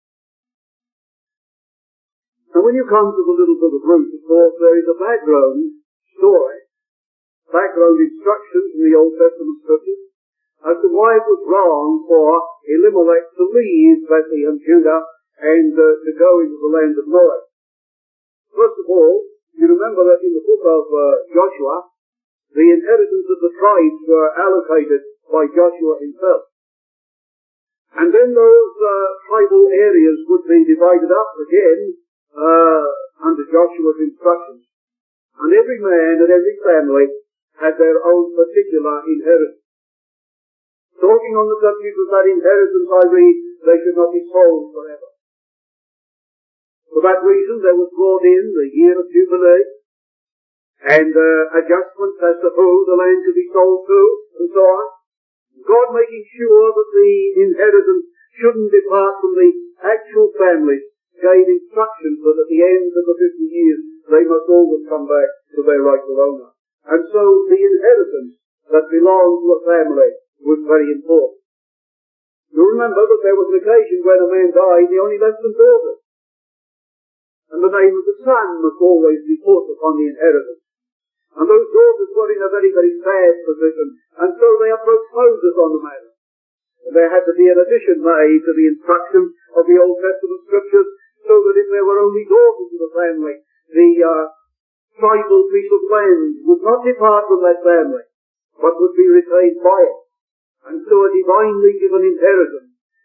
S2: Now when you come to the little book of Ruth, of course, there is a background story, background instructions in the Old Testament scriptures as to why it was wrong for Elimelech to leave Bethlehem, Judah, and uh, to go into the land of Moab. First of all, you remember that in the book of uh, Joshua, the inheritance of the tribes were allocated by Joshua himself. And then those uh, tribal areas would be divided up again uh, under Joshua's instructions. And every man and every family had their own particular inheritance. Talking on the subject of that inheritance, I read, they should not be sold forever. For that reason, there was brought in the year of Jubilee, and uh, adjustments as to who the land could be sold to, and so on. God making sure that the inheritance shouldn't depart from the actual families, gave instructions that at the end of the fifty years, they must always come back to their rightful owner. And so the inheritance that belonged to a family was very important. You remember that there was an occasion when a man died, he only left some daughters. And the name of the son must always be put upon the inheritance. And those daughters were in a very, very sad position, and so they approached Moses on the matter. And there had to be an addition made to the instructions of the Old Testament scriptures, so that if there were only daughters of the family, the uh, tribal piece of land would not depart from that family, but would be retained by it. And so a divinely given inheritance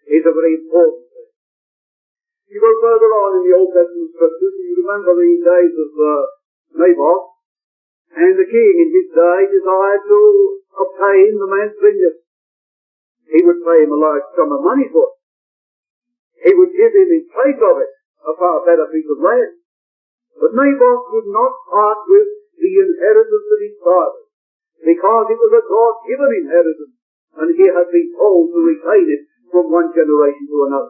S2: is a very important thing. You go further on in the Old Testament scriptures, and you remember the days of uh, Naboth, and the king in his day desired to obtain the man's vineyard. He would pay him a large sum of money for it. He would give him in place of it a far better piece of land. But Naboth would not part with the inheritance of his father, because it was a God-given inheritance, and he had been told to retain it from one generation to another.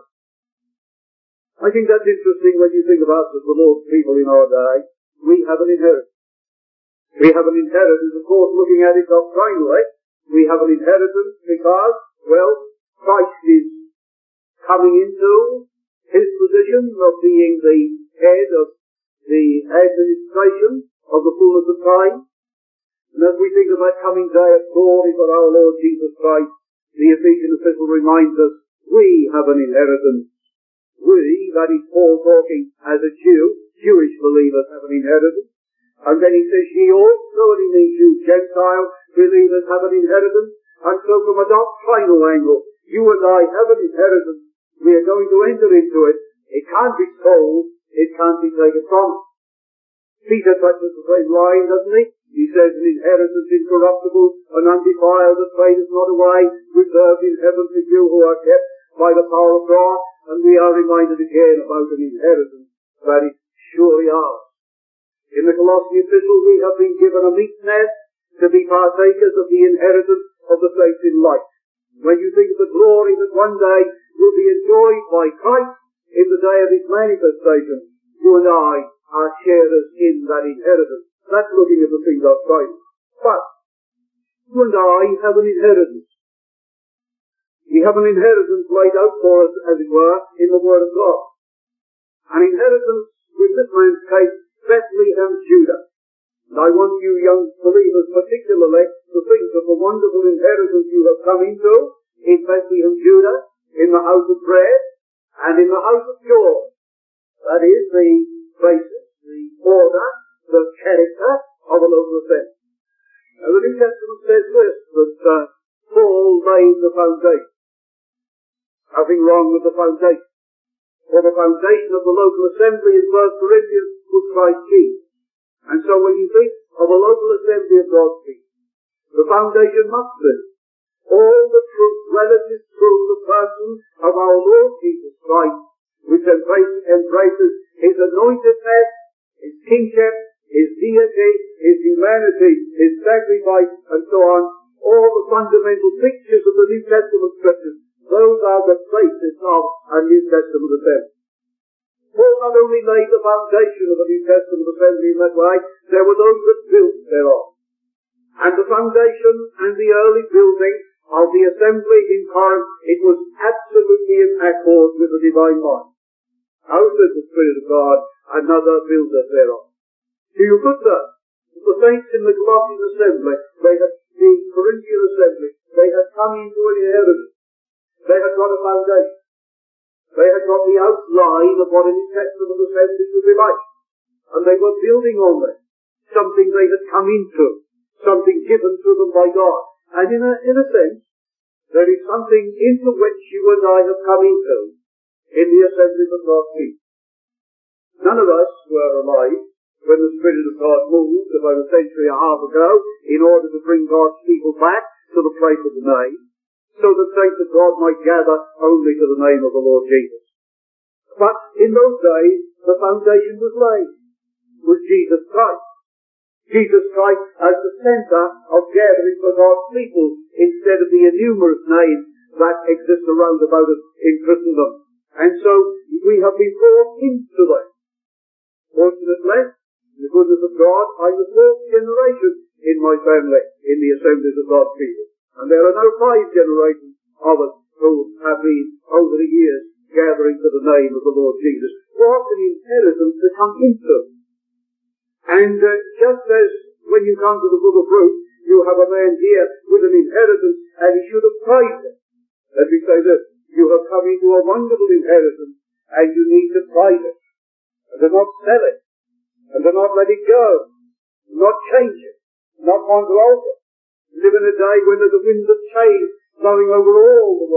S2: I think that's interesting when you think about us, the Lord's people in our day. We have an inheritance. We have an inheritance, of course, looking at it doctrinally. We have an inheritance because, well, Christ is coming into his position of being the head of the administration of the fullness of time. And as we think of that coming day of glory for our Lord Jesus Christ, the Ephesian epistle reminds us, we have an inheritance. We, that is Paul talking as a Jew, Jewish believers have an inheritance. And then he says, ye also, and he means you Gentile believers have an inheritance. And so from a doctrinal angle, you and I have an inheritance. We are going to enter into it. It can't be sold. It can't be taken from us. Peter touches the same line, doesn't he? He says, an inheritance incorruptible and undefiled that fadeth not away, reserved in heaven for you who are kept by the power of God. And we are reminded again about an inheritance that is surely ours. In the Colossian epistle, we have been given a meekness to be partakers of the inheritance of the saints in light. When you think of the glory that one day will be enjoyed by Christ in the day of his manifestation, you and I are sharers in that inheritance. That's looking at the things outside. But you and I have an inheritance. We have an inheritance laid out for us, as it were, in the Word of God. An inheritance, in this man's case, Bethlehem, Judah. And I want you young believers particularly to think of the wonderful inheritance you have come into in Bethlehem, Judah, in the house of bread, and in the house of joy. That is the basis, the order, the character of a local assembly. Now the New Testament says this, that uh, Paul laid the foundation. Nothing wrong with the foundation. For the foundation of the local assembly in First Corinthians was Christ Jesus. And so when you think of a local assembly of God's people, the foundation must be all the truth relative to the person of our Lord Jesus Christ, which embraces his anointedness, his kingship, his deity, his humanity, his sacrifice, and so on. All the fundamental pictures of the New Testament scriptures, those are the basis of a New Testament assembly. Paul not only laid the foundation of the New Testament assembly in that way, there were those that built thereof. And the foundation and the early building of the assembly in Corinth, it was absolutely in accord with the divine mind. How says the Spirit of God, another builder thereof. Do you put that? The saints in the Colossian assembly, they had, the Corinthian assembly, they had come into an inheritance. They had got a foundation. They had got the outline of what a New Testament assembly should be like. And they were building on it. Something they had come into. Something given to them by God. And in a, in a sense, there is something into which you and I have come into in the assembly of God's people. None of us were alive when the Spirit of God moved about a century and a half ago in order to bring God's people back to the place of the name, so that saints of God might gather only to the name of the Lord Jesus. But in those days, the foundation was laid, was Jesus Christ. Jesus Christ as the centre of gathering for God's people, instead of the innumerous names that exist around about us in Christendom. And so, we have been brought into that. Fortunately, in the goodness of God, I'm the fourth generation in my family in the assemblies of God's people. And there are now five generations of us who have been, over the years, gathering to the name of the Lord Jesus. What an inheritance to come into. And uh, just as when you come to the book of Ruth, you have a man here with an inheritance, and he should have prized it. Let me say this, you have come into a wonderful inheritance, and you need to prize it. And to not sell it, and to not let it go, not change it, not want to alter it. We live in a day when there's a wind of change blowing over all the world,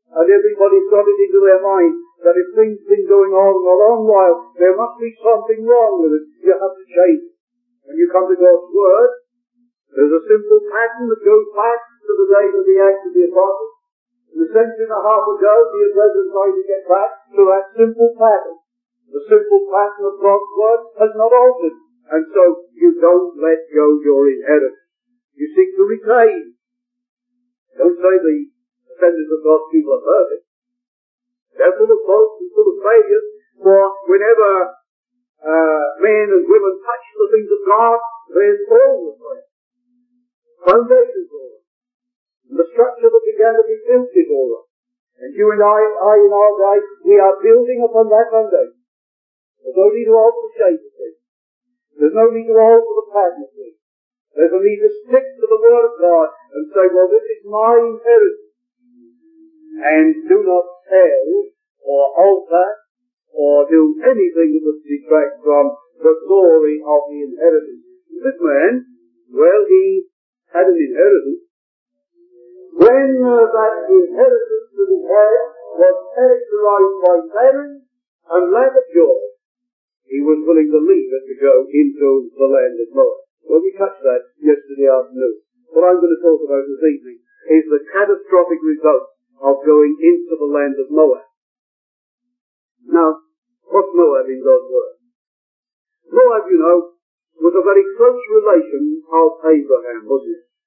S2: And everybody's got it into their mind that if things have been going on a long while, there must be something wrong with it. You have to change it. When you come to God's Word, there's a simple pattern that goes back to the days of the Acts of the Apostles. And a century and a half ago, the brethren tried to get back to that simple pattern. The simple pattern of God's Word has not altered. And so, you don't let go your inheritance. You seek to retain. Don't say the descendants of God's people are perfect. They're full of faults and full of failures. For whenever uh, men and women touch the things of God, there's all the faith. Foundations all right. And the structure that began to be built is all right. And you and I, I in our day, we are building upon that foundation. There's no need to alter the shape of things. There's no need to alter the pattern of things. There's a need to stick to the Word of God and say, well, this is my inheritance. And do not tell or alter or do anything that would detract from the glory of the inheritance. This man, well, he had an inheritance. When uh, that inheritance that he had was characterized by famine and lack of joy, he was willing to leave it to go into the land of Moab. Well, we touched that yesterday afternoon. What I'm going to talk about this evening is the catastrophic result of going into the land of Moab. Now, what's Moab in God's Word? Moab, you know, was a very close relation of Abraham, wasn't it?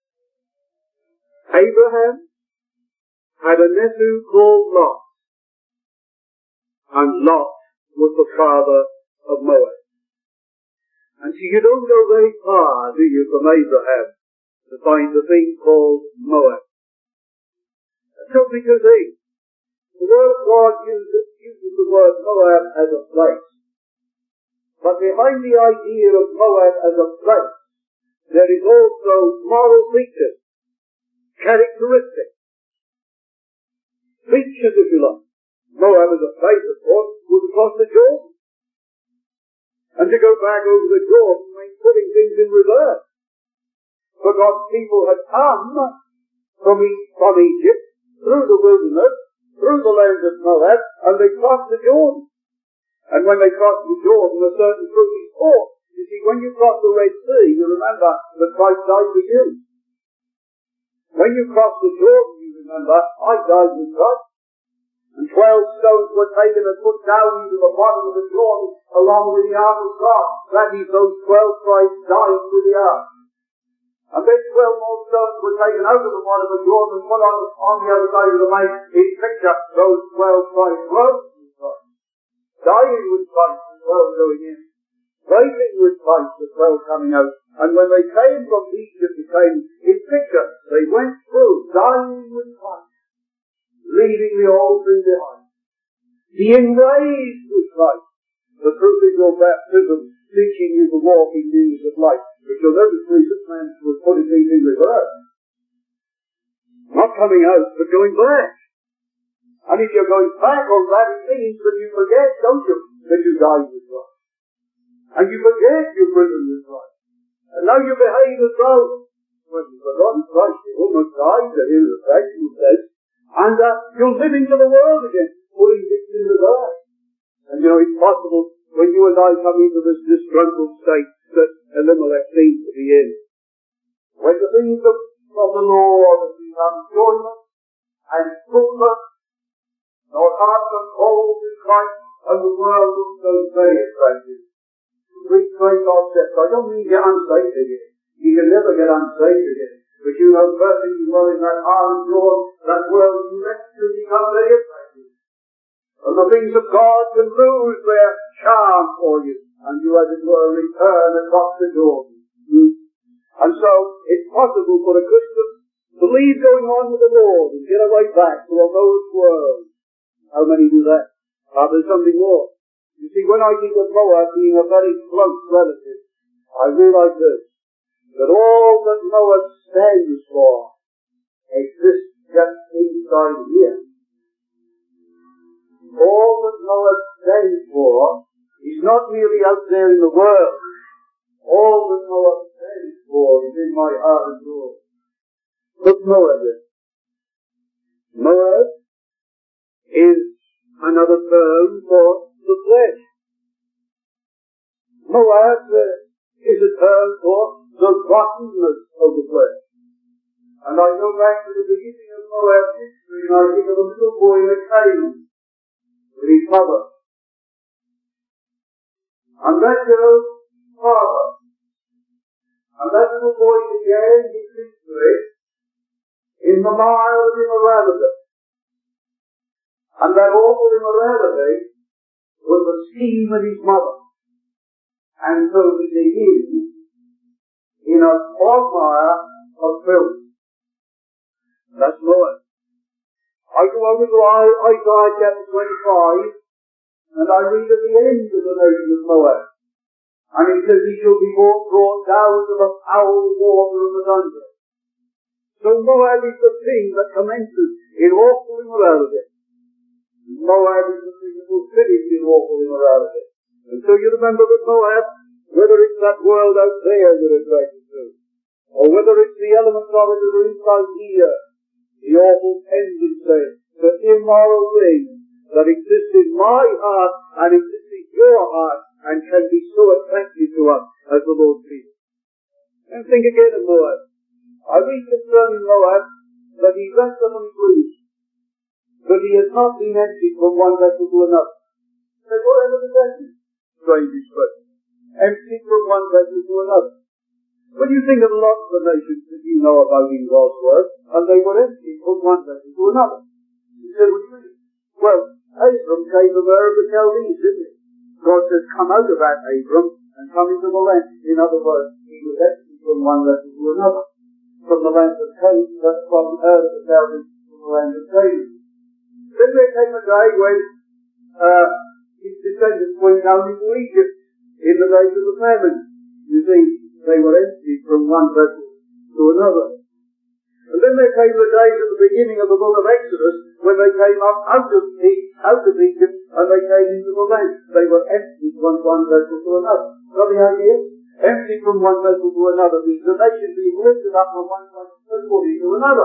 S2: Abraham had a nephew called Lot, and Lot was the father of Moab. And so you don't go very far, do you, from Abraham to find the thing called Moab. That's not because he, the Word of God uses, uses the word Moab as a place. But behind the idea of Moab as a place, there is also moral features, characteristics, features, if you like. Moab as a place, of course, was across the Jordan. And to go back over the Jordan means putting things in reverse. For God's people had come from, East, from Egypt, through the wilderness, through the land of Moab, and they crossed the Jordan. And when they crossed the Jordan, a certain fruit is taught. You see, when you cross the Red Sea, you remember that Christ died for you. When you cross the Jordan, you remember, I died with Christ. And twelve stones were taken and put down into the bottom of the Jordan along with the ark of God. That is, those twelve Christ died with the ark. And then twelve more stones were taken out of the bottom of the Jordan and put on, on the other side of the lake in picture. Those twelve Christ rose with Christ. Dying with Christ, the twelve going in. Rising with Christ, the twelve coming out. And when they came from Egypt, they came in picture. They went through, dying with Christ, leaving the old thing behind. Being raised with Christ. The truth is your baptism, teaching you to walk in news of life. But you'll notice this man was putting things in reverse. Not coming out, but going back. And if you're going back on that, it means that you forget, don't you, that you died with Christ. And you forget you're risen with Christ. And now you behave as though, when you've forgotten Christ, you almost died to hear the factual sense. And uh, you're living for the world again, putting things in reverse. And you know, it's possible when you and I come into this disgruntled state that Elimelech seems to be in. When the things of, of the Lord have become joyless and fruitless, our hearts are cold in Christ, and the world looks so very attractive. Retrace our steps. I don't mean get unsaved again. You can never get unsaved again. But you know perfectly well in that heart of yours, that world you let to become very attractive. And the things of God can lose their charm for you, and you, as it were, return across the Jordan. Hmm? And so, it's possible for a Christian to leave going on with the Lord and get away back to a lost world. How many do that? Ah, there's something more. You see, when I think of Moab being a very close relative, I realize this, that all that Moab stands for exists just inside here. All that Moab stands for is not merely out there in the world. All that Moab stands for is in my heart and soul. Look, Moab is. Moab is another term for the flesh. Moab uh, is a term for the rottenness of the flesh. And I go back to the beginning of Moab's history, and I think of a little boy in a cave with his mother. And that girl's father. And that little boy began his history in the mire of immorality. And that awful immorality was the scheme of his mother. And so he begins in a quagmire of filth. That's Moab. I go over to Isaiah chapter twenty-five, and I read at the end of the nation of Moab. And it says, he shall be brought down to the foul water of the dungeon. So Moab is the thing that commences in awful immorality. Moab is the thing that will finish in awful immorality. And so you remember that Moab, whether it's that world out there that it's attracted to, or whether it's the elements of it that are inside here, the awful tendency, the immoral thing that exists in my heart and exists in your heart and can be so attractive to us as the Lord sees. And think again of Moab. I read concerning Moab that he rests upon his roots, that he has not been emptied from one vessel to another. Say, whatever does that mean? Strange expression. Emptied from one vessel to another. When you think of lots of the nations that you know about in God's Word, and they were emptied from one vessel to another. You say, what do you mean? Well, Abram came from Ur of the Chaldees, didn't he? God says, come out of that, Abram, and come into the land. In other words, he was emptied from one vessel to another. From the land of Canaan, from Ur of the Chaldees, from the land of Canaan. Then there came a day when uh, his descendants went down into Egypt in the days of the famine. You see, they were emptied from one vessel to another. And then there came the days at the beginning of the book of Exodus when they came up out of, out of Egypt and they came into the land. They were emptied from one vessel to another. Got the idea? Emptied from one vessel to another means the nation being lifted up from one vessel to another.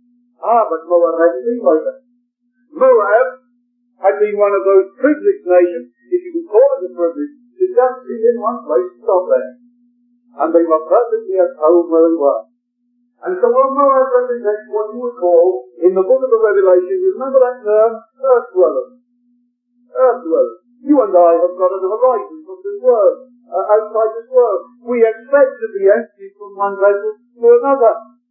S2: Ah, but Moab hadn't been like that. Moab had been one of those privileged nations, if you can call it a privilege, to just be in one place and stop there. And they were perfectly at home where they were. And so what Moab represents what you would call, in the book of the Revelation, you remember that term? Earth dwellers. Earth dwellers. You and I have got a horizon from this world, uh, outside this world. We expect to be emptied from one vessel to another.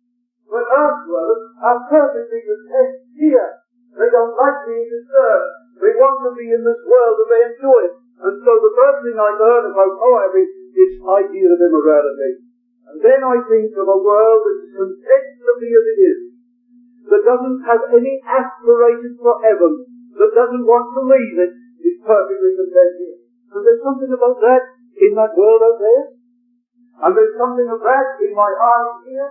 S2: But earth dwellers are perfectly content here. They don't like being disturbed. They want to be in this world and they enjoy it. And so the first thing I learn about Moab is this idea of immorality. And then I think of a world that is content to be as it is, that doesn't have any aspiration for heaven, that doesn't want to leave it, is perfectly content here. So there's something about that in that world out there, and there's something of that in my heart here.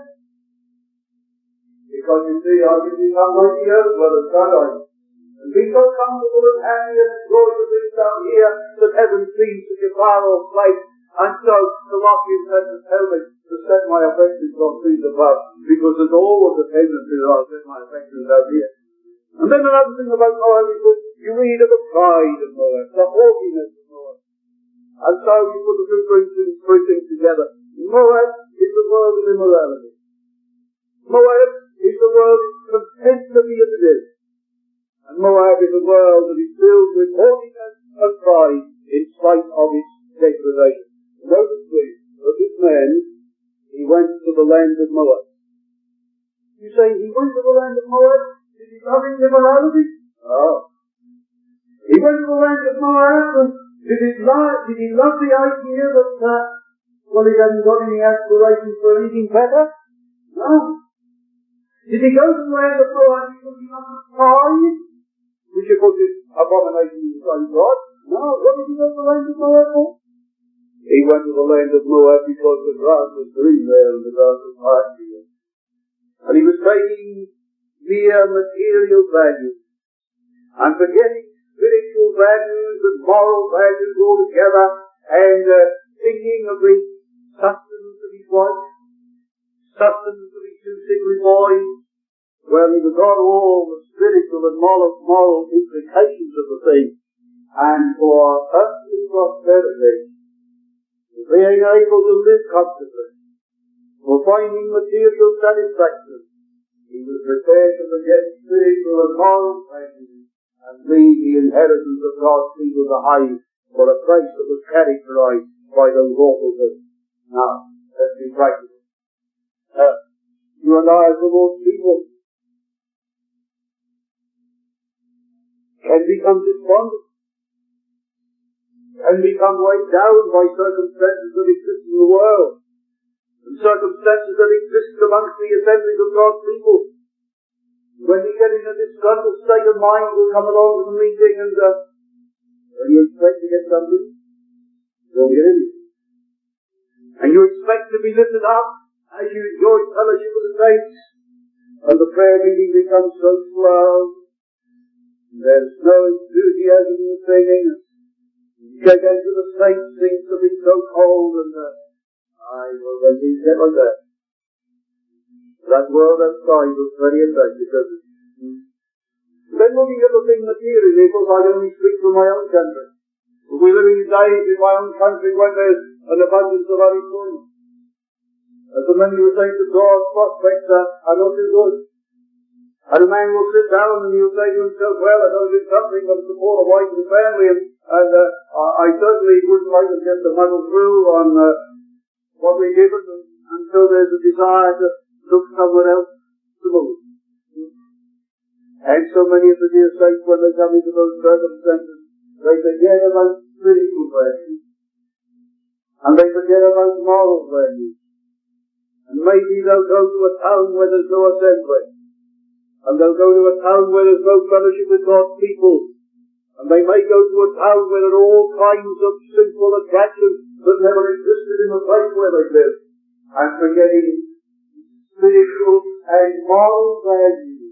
S2: Because you see, I can become like the earth dwellers, can't I? And be so comfortable and happy and enjoy the things down here that heaven seems to be far off place. And so, Colossians had to tell me to set my affections on things above, because there's always a tendency that I'll set my affections out here. And then another thing about Moab is that you read of the pride of Moab, the haughtiness of Moab. And so you put the two things, three things together. Moab is the world of immorality. Moab is the world that is content to be as it is. And Moab is a world that is filled with haughtiness and pride in spite of its degradation. Notice please that this man, he went to the land of Moab. You say he went to the land of Moab? Did he love his immorality? Oh. He went to the land of Moab and did he love, did he love the idea that, uh, well, he hadn't got any aspirations for anything better? No. Did he go to the land of Moab because he loved pride? Which of course is abomination to the sight of God. No, what did he go to the land of Moab for? He went to the land of Moab because the grass was green there and the grass was pasture. And he was taking mere material values and forgetting spiritual values and moral values altogether, and uh, thinking of the sustenance of his wife, sustenance of his two sickly boys. Well, he forgot all the spiritual and moral, moral implications of the thing, and for earthly prosperity, for being able to live comfortably, for finding material satisfaction, he was prepared to forget spiritual and moral values and leave the inheritance of God's people behind for a place that was characterized by those awful things. Now, let's be practical. Uh, you and I, as the Lord's people, can become despondent, can become weighed down by circumstances that exist in the world, and circumstances that exist amongst the assemblies of God's people. When you get in a disgruntled state of mind, you'll come along to the meeting and uh, and you expect to get something, you don't get anything. And you expect to be lifted up as you enjoy fellowship with the saints, and the prayer meeting becomes so slow, there's no enthusiasm in the singing, you get into the saints seems to be so cold, and uh, I will then be set like that. That world outside was very attractive, doesn't it? Hmm. Then looking at the thing materially, because I only speak from my own country. We live in days in my own country when there's an abundance of unemployment. As the many who say to God, prospects are, are not too good. And a man will sit down and he'll say to himself, well, I don't do something to support a wife and a family, and, and uh, I certainly wouldn't like to get the muddle through on uh, what we're given, and, and so there's a desire to look somewhere else to move. And so many of the dear saints, when they come into those circumstances, they forget about spiritual values, and they forget about moral values. And maybe they'll go to a town where there's no assembly, and they'll go to a town where there's no fellowship with God's people, and they may go to a town where there are all kinds of sinful attractions that never existed in the place where they live, and forgetting spiritual and moral values.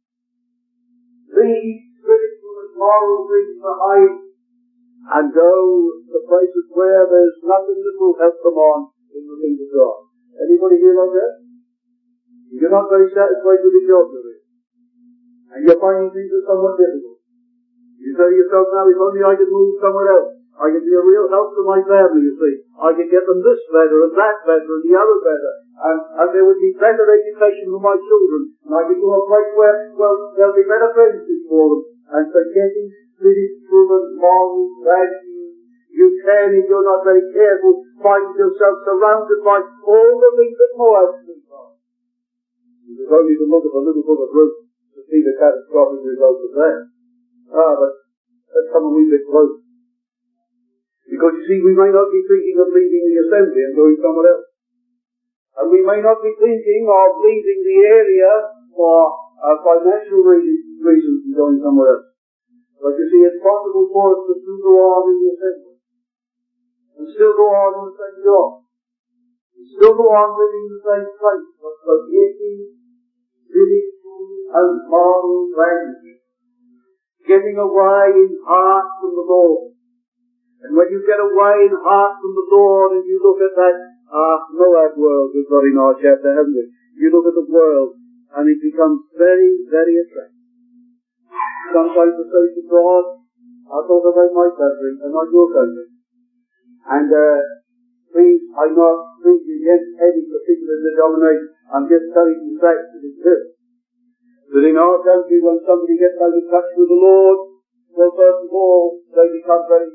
S2: Leave spiritual and moral things behind and go to places where there's nothing that will help them on in the things of God. Anybody here like that? You're not very satisfied with the job you're in, and you're finding things are somewhat difficult. You say to yourself, now, if only I could move somewhere else, I could be a real help to my family, you see. I could get them this better and that better and the other better, and, and there would be better education for my children, and I could go to a place where, well, there'll be better friendships for them, and forgetting spiritual and moral values. You can, if you're not very careful, find yourself surrounded by all the things that Moab speaks of. It is only to look at the little book of Ruth to see the catastrophic results of that. Ah, but let's come a wee bit closer. Because you see, we may not be thinking of leaving the assembly and going somewhere else. And we may not be thinking of leaving the area for uh, financial reasons and going somewhere else. But you see, it's possible for us to still go on in the assembly, and still go on in the same job, and still go on living in the same place, but forgetting spiritual and moral values, getting away in heart from the Lord. And when you get away in heart from the Lord and you look at that ah, Moab world we've got in our chapter, haven't we? You look at the world and it becomes very, very attractive. Sometimes I say to God, I talk about my country and not your country. And uh, please, I'm not speaking against any particular denomination. I'm just telling you facts that exist. That in our country, when somebody gets out of touch with the Lord, well, first of all, they become very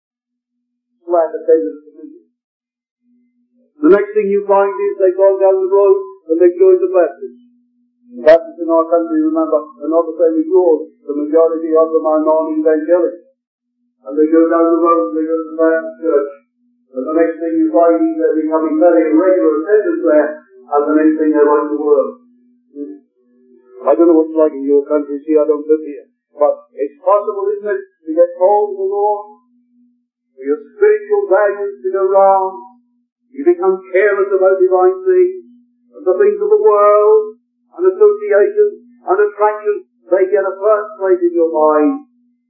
S2: flat attendants to meetings. The next thing you find is they've gone down the road and they've joined the Baptists. The Baptists in our country, remember, are not the same as yours. The majority of them are non-evangelic. And they go down the road and they go to the Baptist church. And the next thing you find is they're becoming very regular attendants there. And the next thing they're like the world. I don't know what it's like in your country. See, I don't live here. But it's possible, isn't it, to get cold to the Lord? Your spiritual values to go wrong. You become careless about divine things, and the things of the world, and associations, and attractions, they get a first place in your mind.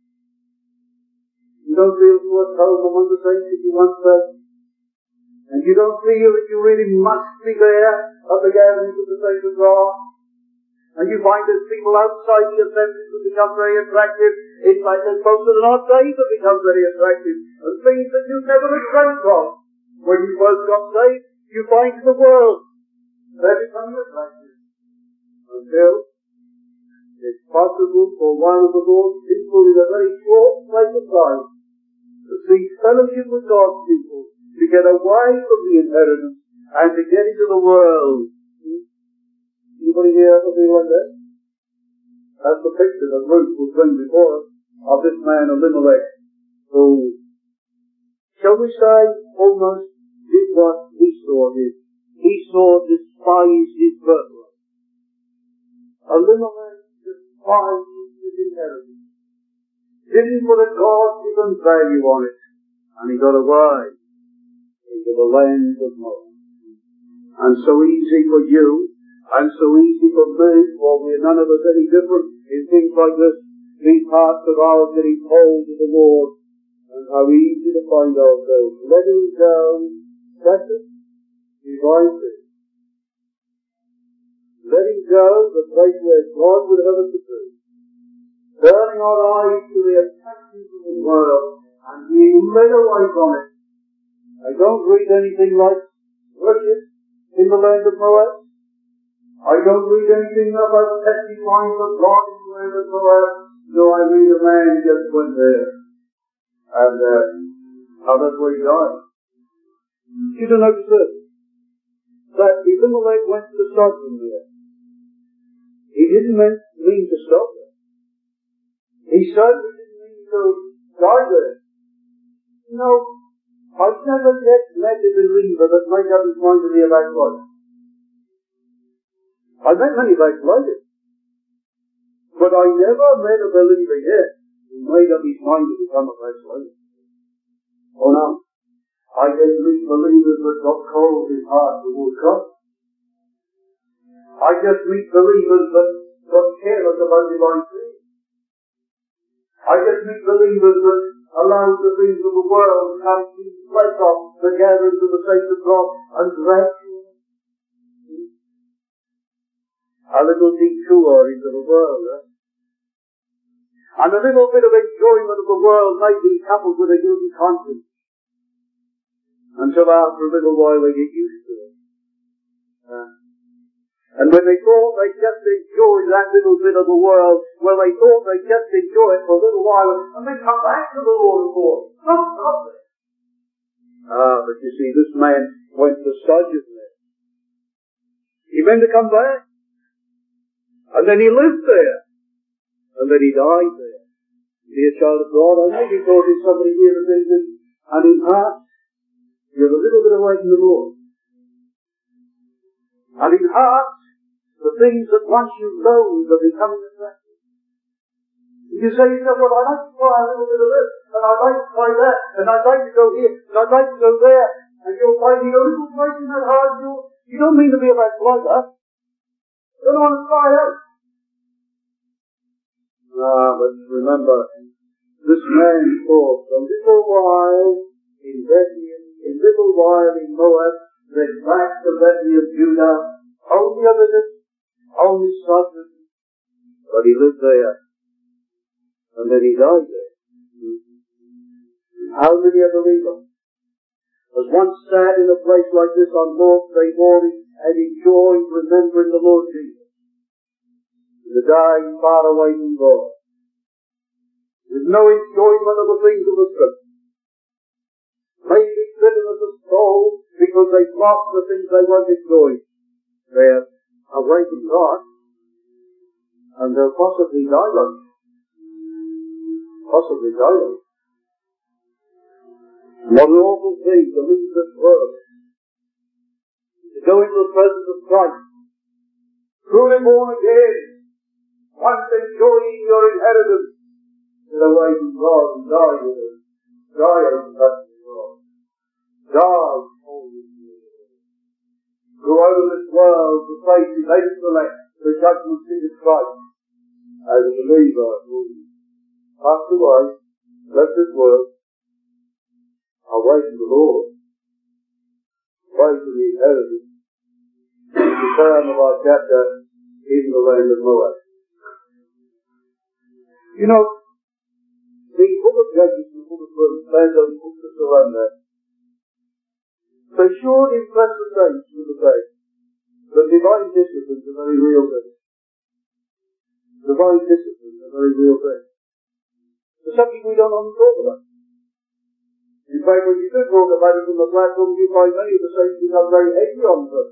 S2: You don't feel so at home among the saints as you once felt. And you don't feel that you really must be there at the gatherings of the saints of God. And you find there's people outside the assemblies who become very attractive. In fact, there's folks that are not saved that become very attractive. And things that you never had dreamt of. When you first got saved, you find in the world, they're becoming attractive. Until it's possible for one of the Lord's people in a very short space of time to see fellowship with God's people, to get away from the inheritance, and to get into the world. Anybody here ever feel like that? That's the picture that Ruth will bring before us of this man Elimelech, who, shall we say, almost did what Esau did. Esau despised his birthright. Elimelech despised his inheritance. Didn't put a God-given value on it. And he got away into the land of Moab. And so easy for you, and so easy for me, for we're none of us any different in things like this, these hearts of ours getting cold to the Lord, and how easy to find ourselves letting go precious divine things. Letting go the place where God would have us to be. Turning our eyes to the attractions of the world, and being led away from it. I don't read anything like worship in the land of Moab. I don't read anything about testifying for God in the land of Moab. No, I read a man just went there. And, uh, how that's where he died. You don't notice this? That Elimelech went to Sodom there. He didn't mean, mean to stop there. He certainly didn't mean to die there. No, I've never yet met a believer that made up his mind to be a backslider. I've met many backsliders. But I never met a believer yet who made up his mind to become a backslider. Oh no. I just meet believers that got cold in heart towards God. I just meet believers that got careless about divine things. I just meet believers that allowed the things of the world to come to flesh off the gatherings of the saints of God and drag you a little detour into the world. Eh? And a little bit of enjoyment of the world may be coupled with a guilty conscience. Until after a little while they get used to it. Uh, and when they thought they just enjoyed that little bit of the world, well, they thought they just enjoyed it for a little while, and then come back to the Lord of Lords. Not nothing. Ah, but you see, this man went to Sodom there. He meant to come back. And then he lived there. And then he died there. Dear child of God, I know you thought there's somebody here and thinking, and in heart, you're a little bit away from the Lord. And in heart, the things that once you loathed are becoming attractive. You say to yourself, well, I'd like to try a little bit of this, and I'd like to try that, and I'd like to go here, and I'd like to go there, and you're finding a little place in that heart, you, you don't mean to be a backslider. You don't want to try out. Ah, but remember, this man thought a little while in Bethlehem, a little while in Moab, then back to Bethlehem, Judah, only a minute, only Sodom, but he lived there, and then he died there. How many a believer has once sat in a place like this on Lord's Day morning and enjoyed remembering the Lord Jesus, the dying far away from God, with no enjoyment of the things of the Scripture, maybe bitterness of soul because they've lost the things they once enjoyed. They're away from God, and they'll possibly die like it. Possibly die like it. What an awful thing to leave this world, to go into the presence of Christ, truly born again, once enjoying your inheritance, get away from God and die with it. Die out of the presence of God. Die holy. Go out of this world to face His excellent, the judgment seat of Christ, as a believer who passed away, left this world, away from the Lord, away from the inheritance. The term of our chapter in the land of Moab. You know, the book of Judges and the book of Ruth, there's those books that around there. They should impress the saints with the fact that divine discipline is a very real thing. Divine discipline is a very real thing. It's something we don't often talk about. In fact, when you do talk about it from the platform, you find many of the saints become very angry on it.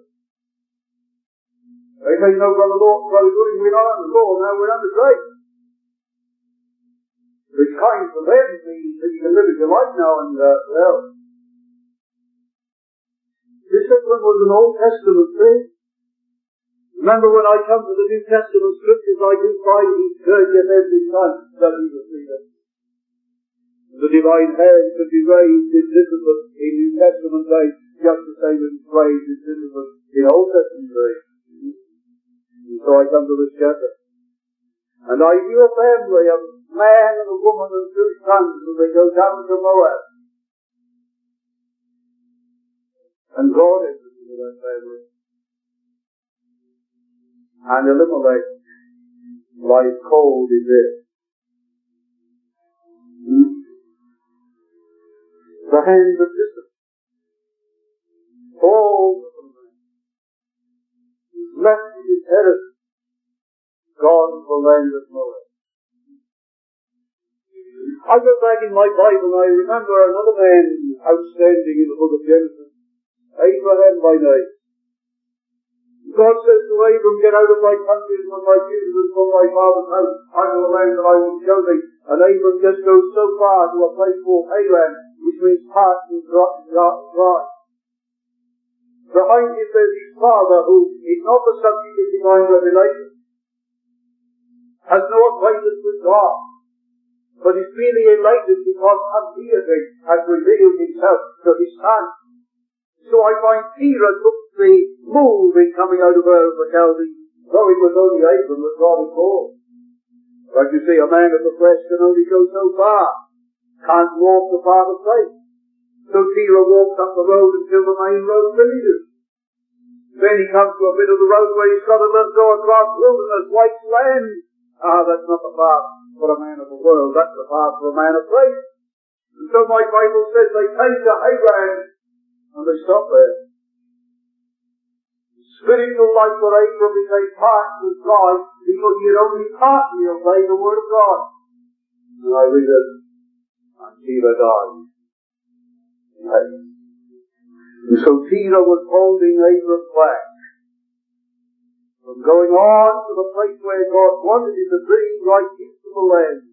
S2: They say, no, Brother Lord, Brother Gooding, we're not under law, now we're under grace. It's kind for them means that you can live your life now and, uh, well. Discipline was an Old Testament thing. Remember when I come to the New Testament scriptures, I do find each church at every time that he was leader. The divine hand could be raised in discipline in New Testament days, just the same as it's raised in discipline in Old Testament days. And so I come to this chapter. And I view a family, a man and a woman and two sons, as they go down to Moab. And God enters into that family. And Elimelech lies cold in death. Hmm? The hand of discipline falls upon man. He's left in his inheritance, gone to the land of Moab. I go back in my Bible and I remember another man outstanding in the book of Genesis, Abraham by name. God says to Abram, get out of thy country and from thy kindred and from thy father's house unto the land that I will show thee. And Abram just goes so far to a place called Haran, which means parched and dry. Behind him there's his father, who is not the subject of divine revelation, has no acquaintance with God, but is really elated because some deity has revealed himself to his son. So I find Terah took the move in coming out of Ur of the Chaldees, though it was only Abram that God had called. But you see, a man of the flesh can only go so far, can't walk the path of faith. So Terah walks up the road until the main road finishes. Then he comes to a bit of the road where he's got to let go across wilderness, white land. Ah, that's not the path for a man of the world, that's the path for a man of faith. And so my Bible says they came to Haran, and they stopped there. Spiritual life for Abram became parched with dry because he had only partly obeyed the word of God. And I read it, and Terah died. And so Terah was holding Abram back from going on to the place where God wanted him to be, right into the land.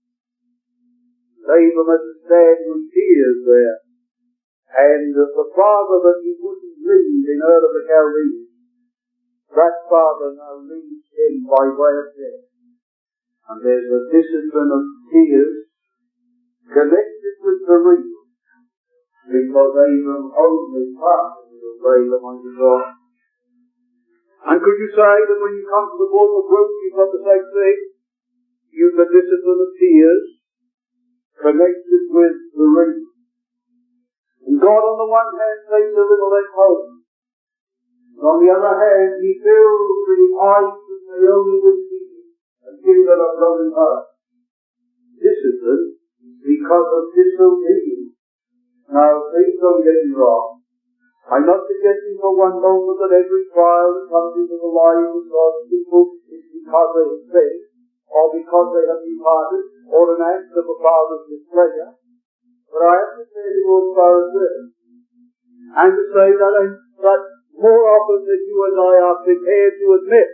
S2: Abram had to stand with tears there. And the father that he wouldn't leave in Ur of the Chaldees, that father now leaves him by way of death. And there's a discipline of tears connected with bereavement, because Abram only partially obeyed the mighty God. And could you say that when you come to the book of Ruth, you've got the same thing? You've the discipline of tears connected with bereavement. And God on the one hand takes Elimelech home. And on the other hand, he fills the eyes of Naomi with tears and gives her a broken heart. Discipline because of disobedience. Now, please don't get me wrong. I'm not suggesting for one moment that every trial that comes into the lives of God's people is because they have faith, or because they have departed, or an act of a Father's displeasure. But I have to say to you as far as this, and to say that, I'm, that more often than you and I are prepared to admit,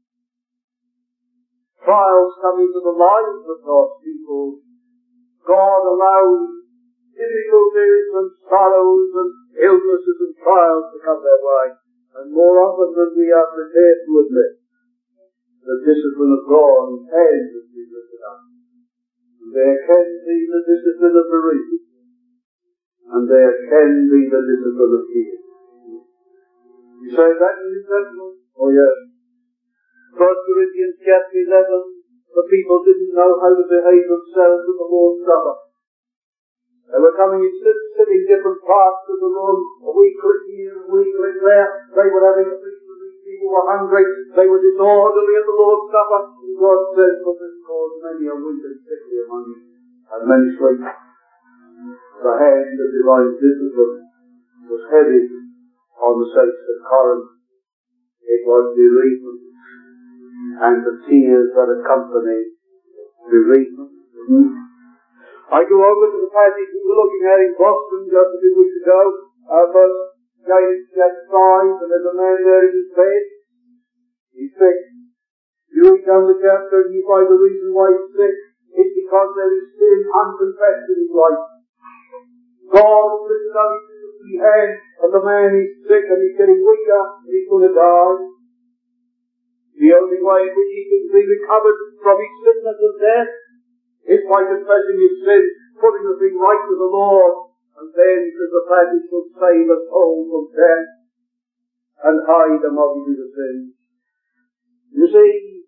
S2: trials come into the lives of God's people. God allows difficulties and sorrows and illnesses and trials to come their way. And more often than we are prepared to admit, the discipline of God can be lifted up. There can be the discipline of bereavement. And there can be the discipline of tears. You say that in the New Testament? Oh yes. First Corinthians chapter eleven, the people didn't know how to behave themselves at the Lord's Supper. They were coming and sit, sitting different parts of the room, a wee click here, a wee click there. They were having a feast with these people were hungry, they were disorderly at the Lord's Supper. God says, for this cause many are weak and sickly among you, and many sleep. The hand of divine discipline was heavy on the saints of Corinth. It was bereavement, and the tears that accompanied bereavement. I go over to the passage we were looking at in Boston just a few weeks ago, uh, verse James chapter five, and there's a man there in his bed. He's sick. You read down the chapter and you find the reason why he's sick. It's because there is sin unconfessed in his life. God has lifted up his disciplined hand, and the man is sick and he's getting weaker and he's going to die. The only way in which he can be recovered from his sickness and death is by confessing his sins, putting the thing right with the Lord, and then, says the passage, shall save us all from death and hide them of you the sins. You see,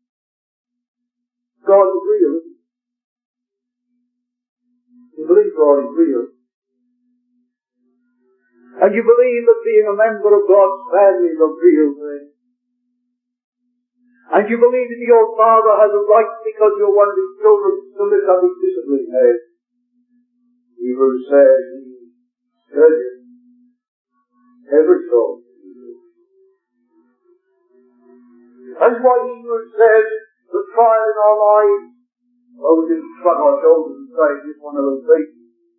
S2: God is real. You believe God is real. And you believe that being a member of God's family is a real thing. And you believe that your Father has a right, because you're one of his children, to lift up his disciplined head. Hebrews says, he judges every soul. That's why Hebrews says, the trial in our lives, well, we can shrug our shoulders and say, it's just one of those things.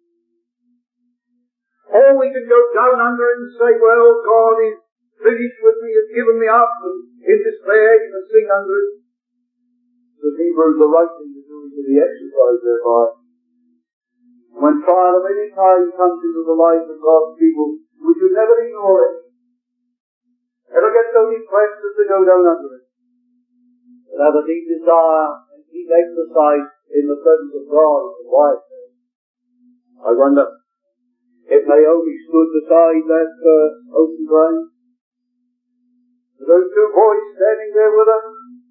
S2: Or we can go down under it and say, well, God is finished with me, has given me up, and in despair you can sing under it. The Hebrews, the right thing to do is to be exercised thereby. When trial of any kind comes into the lives of God's people, we should never ignore it. Never get so depressed as to go down under it. But have a deep desire and deep exercise in the presence of God in the quiet day. I wonder if Naomi stood beside that uh, ocean drain. Those two boys standing there with her,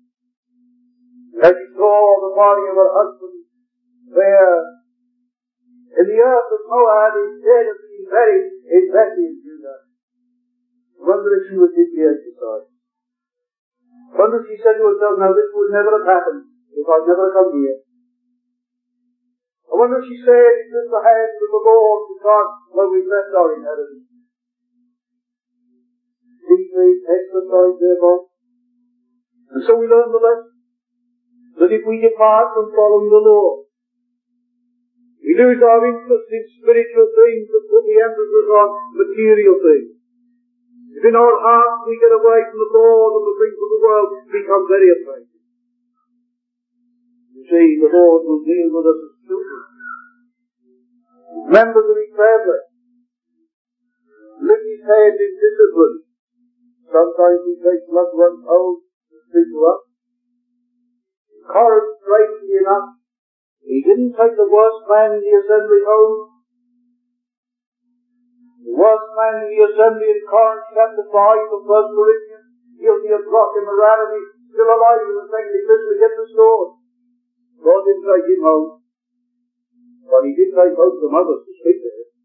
S2: as she saw the body of her husband there in the earth of Moab, instead of being buried in Bethlehem, Judah. I wonder if she would give the exercise. I wonder if she said to herself, now this would never have happened if I'd never come here. I wonder if she said, it's in the hands of the Lord, because, well, we've left our inheritance. Deeply exercised thereby. And so we learn the lesson, that if we depart from following the Lord, we lose our interest in spiritual things and put the emphasis on material things. If in our hearts we get away from the Lord and the things of the world, we become very afraid. You see, the Lord will deal with us as children, members of his family. Lift his hand in discipline. Sometimes he takes loved ones home to speak to us. Corinth, strangely enough, he didn't take the worst man in the assembly home. The worst man in the assembly in Corinth, chapter five of First Corinthians, guilty of gross immorality, still alive in the second epistle to get restored. God didn't take him home, but he did take home some others to speak to him.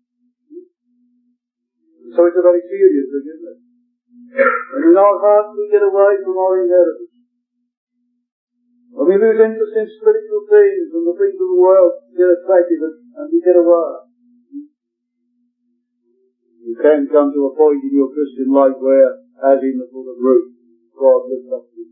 S2: So it's a very serious thing, isn't it? And in our hearts we get away from our inheritance. When we lose interest in spiritual things and the things of the world, we get attracted and we get away. You can come to a point in your Christian life where, as in the book of Ruth, God lifts up you.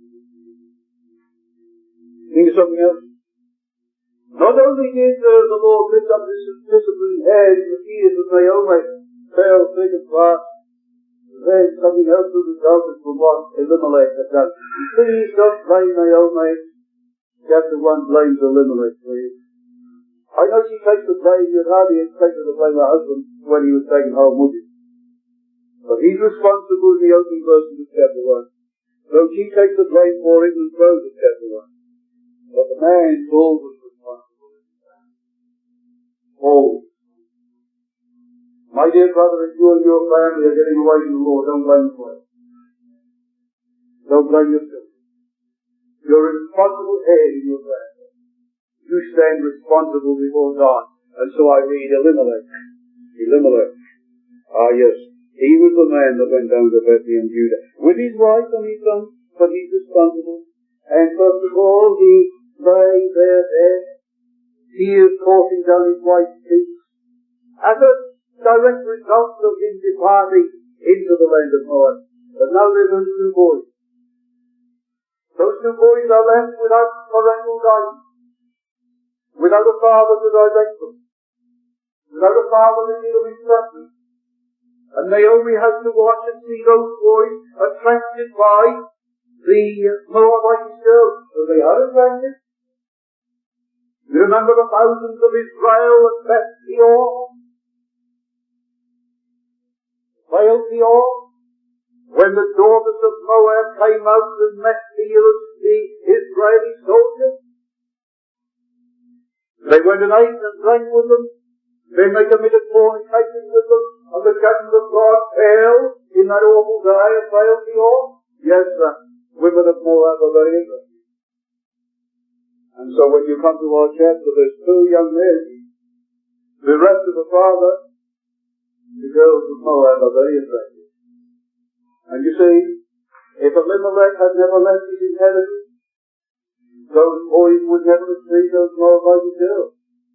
S2: Think of something else. Not only did uh, the Lord lift up this disciplined head, the tears of Naomi fell thick and fast, then something else was resulted from what Elimelech had done. Please don't blame Naomi. Chapter one blames Elimelech, please. I know she takes the blame. You'd hardly expect her to blame her husband when he was taken home, would you? But he's responsible in the opening verses of chapter one. So she takes the blame for him and throws at chapter one. But the man's always responsible. Always. My dear brother, if you and your family are getting away from the Lord, don't blame yourself. Don't blame yourself. You're a responsible head in your family. You stand responsible before God. And so I read Elimelech. Elimelech. Ah, yes. He He was the man that went down to Bethlehem, Judah, with his wife and his son, but he's responsible. And first of all, he lay there dead, tears coursing down his wife's cheeks, as a direct result of him departing into the land of Moab. But now there are two boys. Those two boys are left without parental guidance, without a father to direct them, without a father to give them instruction. And Naomi has to watch and see those boys attracted by the Moabite girls. So they are attracted. You remember the thousands of Israel that left Peor? Failed Peor? When the daughters of Moab came out and met the, the Israeli soldiers, they went and ate and drank with them. Then they committed fornication with them, and the judgment of God fell in that awful day of Baal Peor. Yes, the women of Moab are very interesting. And so when you come to our chapter, there's two young men. The rest of the father, the girls of Moab are very attractive. And you see, if Elimelech had never left his inheritance, those boys would never have seen those Moabite girls.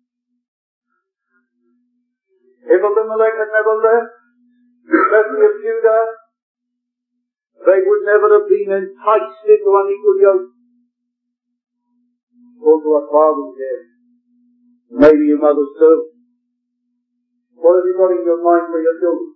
S2: If Elimelech had never left Bethlehem of Judah, they would never have been enticed into unequal yoke. Go to our fathers here. Maybe your mothers too. What have you got in your mind for your children?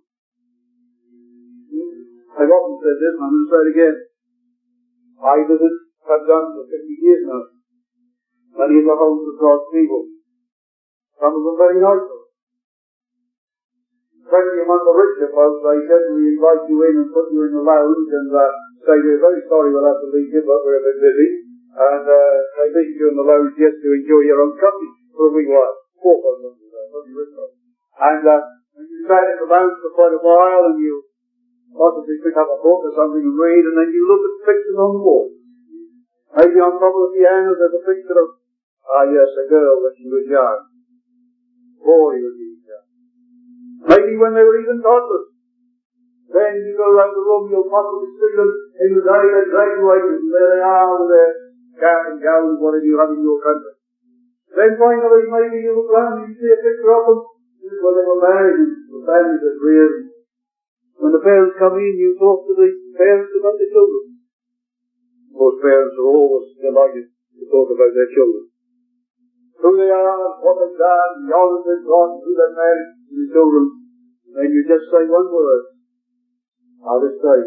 S2: I've often said this, and I'm going to say it again. I visit, have done for fifty years now, many of the homes of God's people. Some of them very nice. Especially among the richer folks, they generally invite you in and put you in the lounge and uh, say, we're very sorry we'll have to leave you, but we're a bit busy. And uh, they leave you in the lounge just to enjoy your own company for a wee while. Poor folks, very rich folks. And uh, you sat in the lounge for quite a while and you possibly pick up a book or something and read, and then you look at the pictures on the wall. Maybe on top of the piano there's a picture of, ah yes, a girl when she was young. Boy was he young. Maybe when they were even toddlers. Then you go around the room, you'll possibly see them in the day they graduated, and there they are with their cap and gown, whatever you have in your country. Then finally, maybe you look around and you see a picture of them when they were married, and the families that reared. When the parents come in, you talk to the parents about the children. Most parents are always delighted to talk about their children. Who they are, what they've done, the honours they've got, who they've married, to the children. And you just say one word. How this day.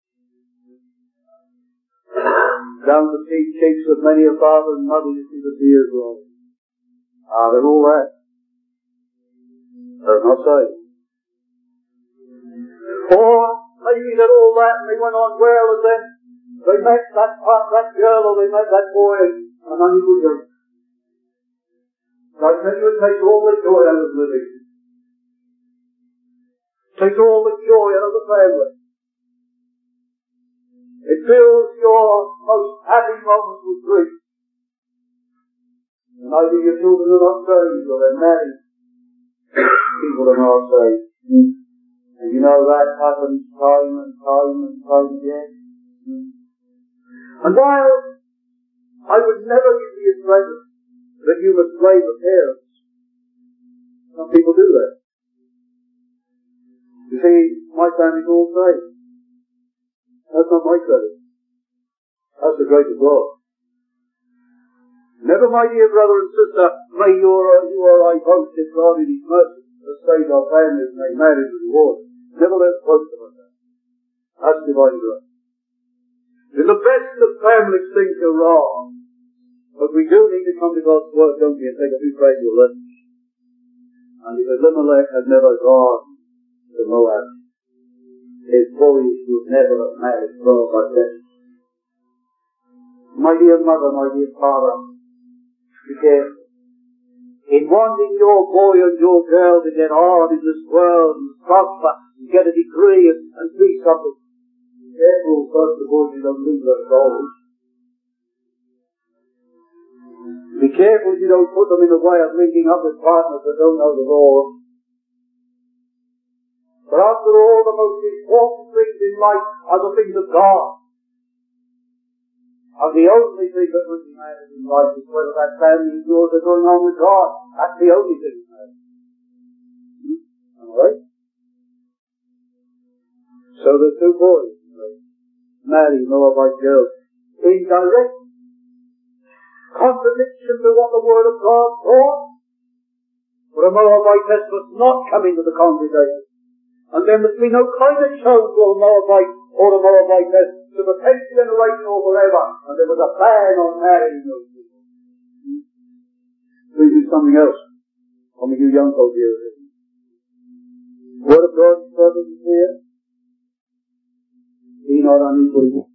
S2: Down the cheek cheeks of many a father and mother, you see the tears rolling. Ah, then all that. Does not say. Or maybe that all that and they went on well, and then they met that part, that girl, or they met that boy, and then you would go. I tell you, it takes all the joy out of living. It takes all the joy out of the family. It fills your most happy moments with grief. And either your children are not saved, or they're married. People are not saved. And you know that happens time and time and time again. And while I would never give you a present that you must blame the parents, some people do that. You see, my family's all saved. That's not my credit. That's the grace of God. Never, my dear brother and sister, may you or, you or I boast if God in His mercy has saved our families and made marriage and reward. Never let us boast about that. That's divine grace. It's the best of families things go wrong. But we do need to come to God's Word, don't we, and take a few practical lessons. And if Elimelech had never gone to Moab, his boys would never have married girls like this. My dear mother, my dear father, be careful. In wanting your boy and your girl to get on in this world and prosper and get a degree and, and be something, be careful first of all you don't lose their souls. Be careful you don't put them in the way of linking up with partners that don't know the Lord. But after all, the most important things in life are the things of God. And the only thing that really matters in life is whether that family of yours are going on with God. That's the only thing that matters. Alright? So the two boys marry Moabite girls in direct contradiction to what the Word of God taught. For a Moabitess must not come into the congregation. And there must be no kind of show to a Moabite or a Moabitess to the tenth generation or forever. And there was a ban on marrying those people. Please do something else. Some of you young folk here. Word of God, brothers and sisters. Be not unequally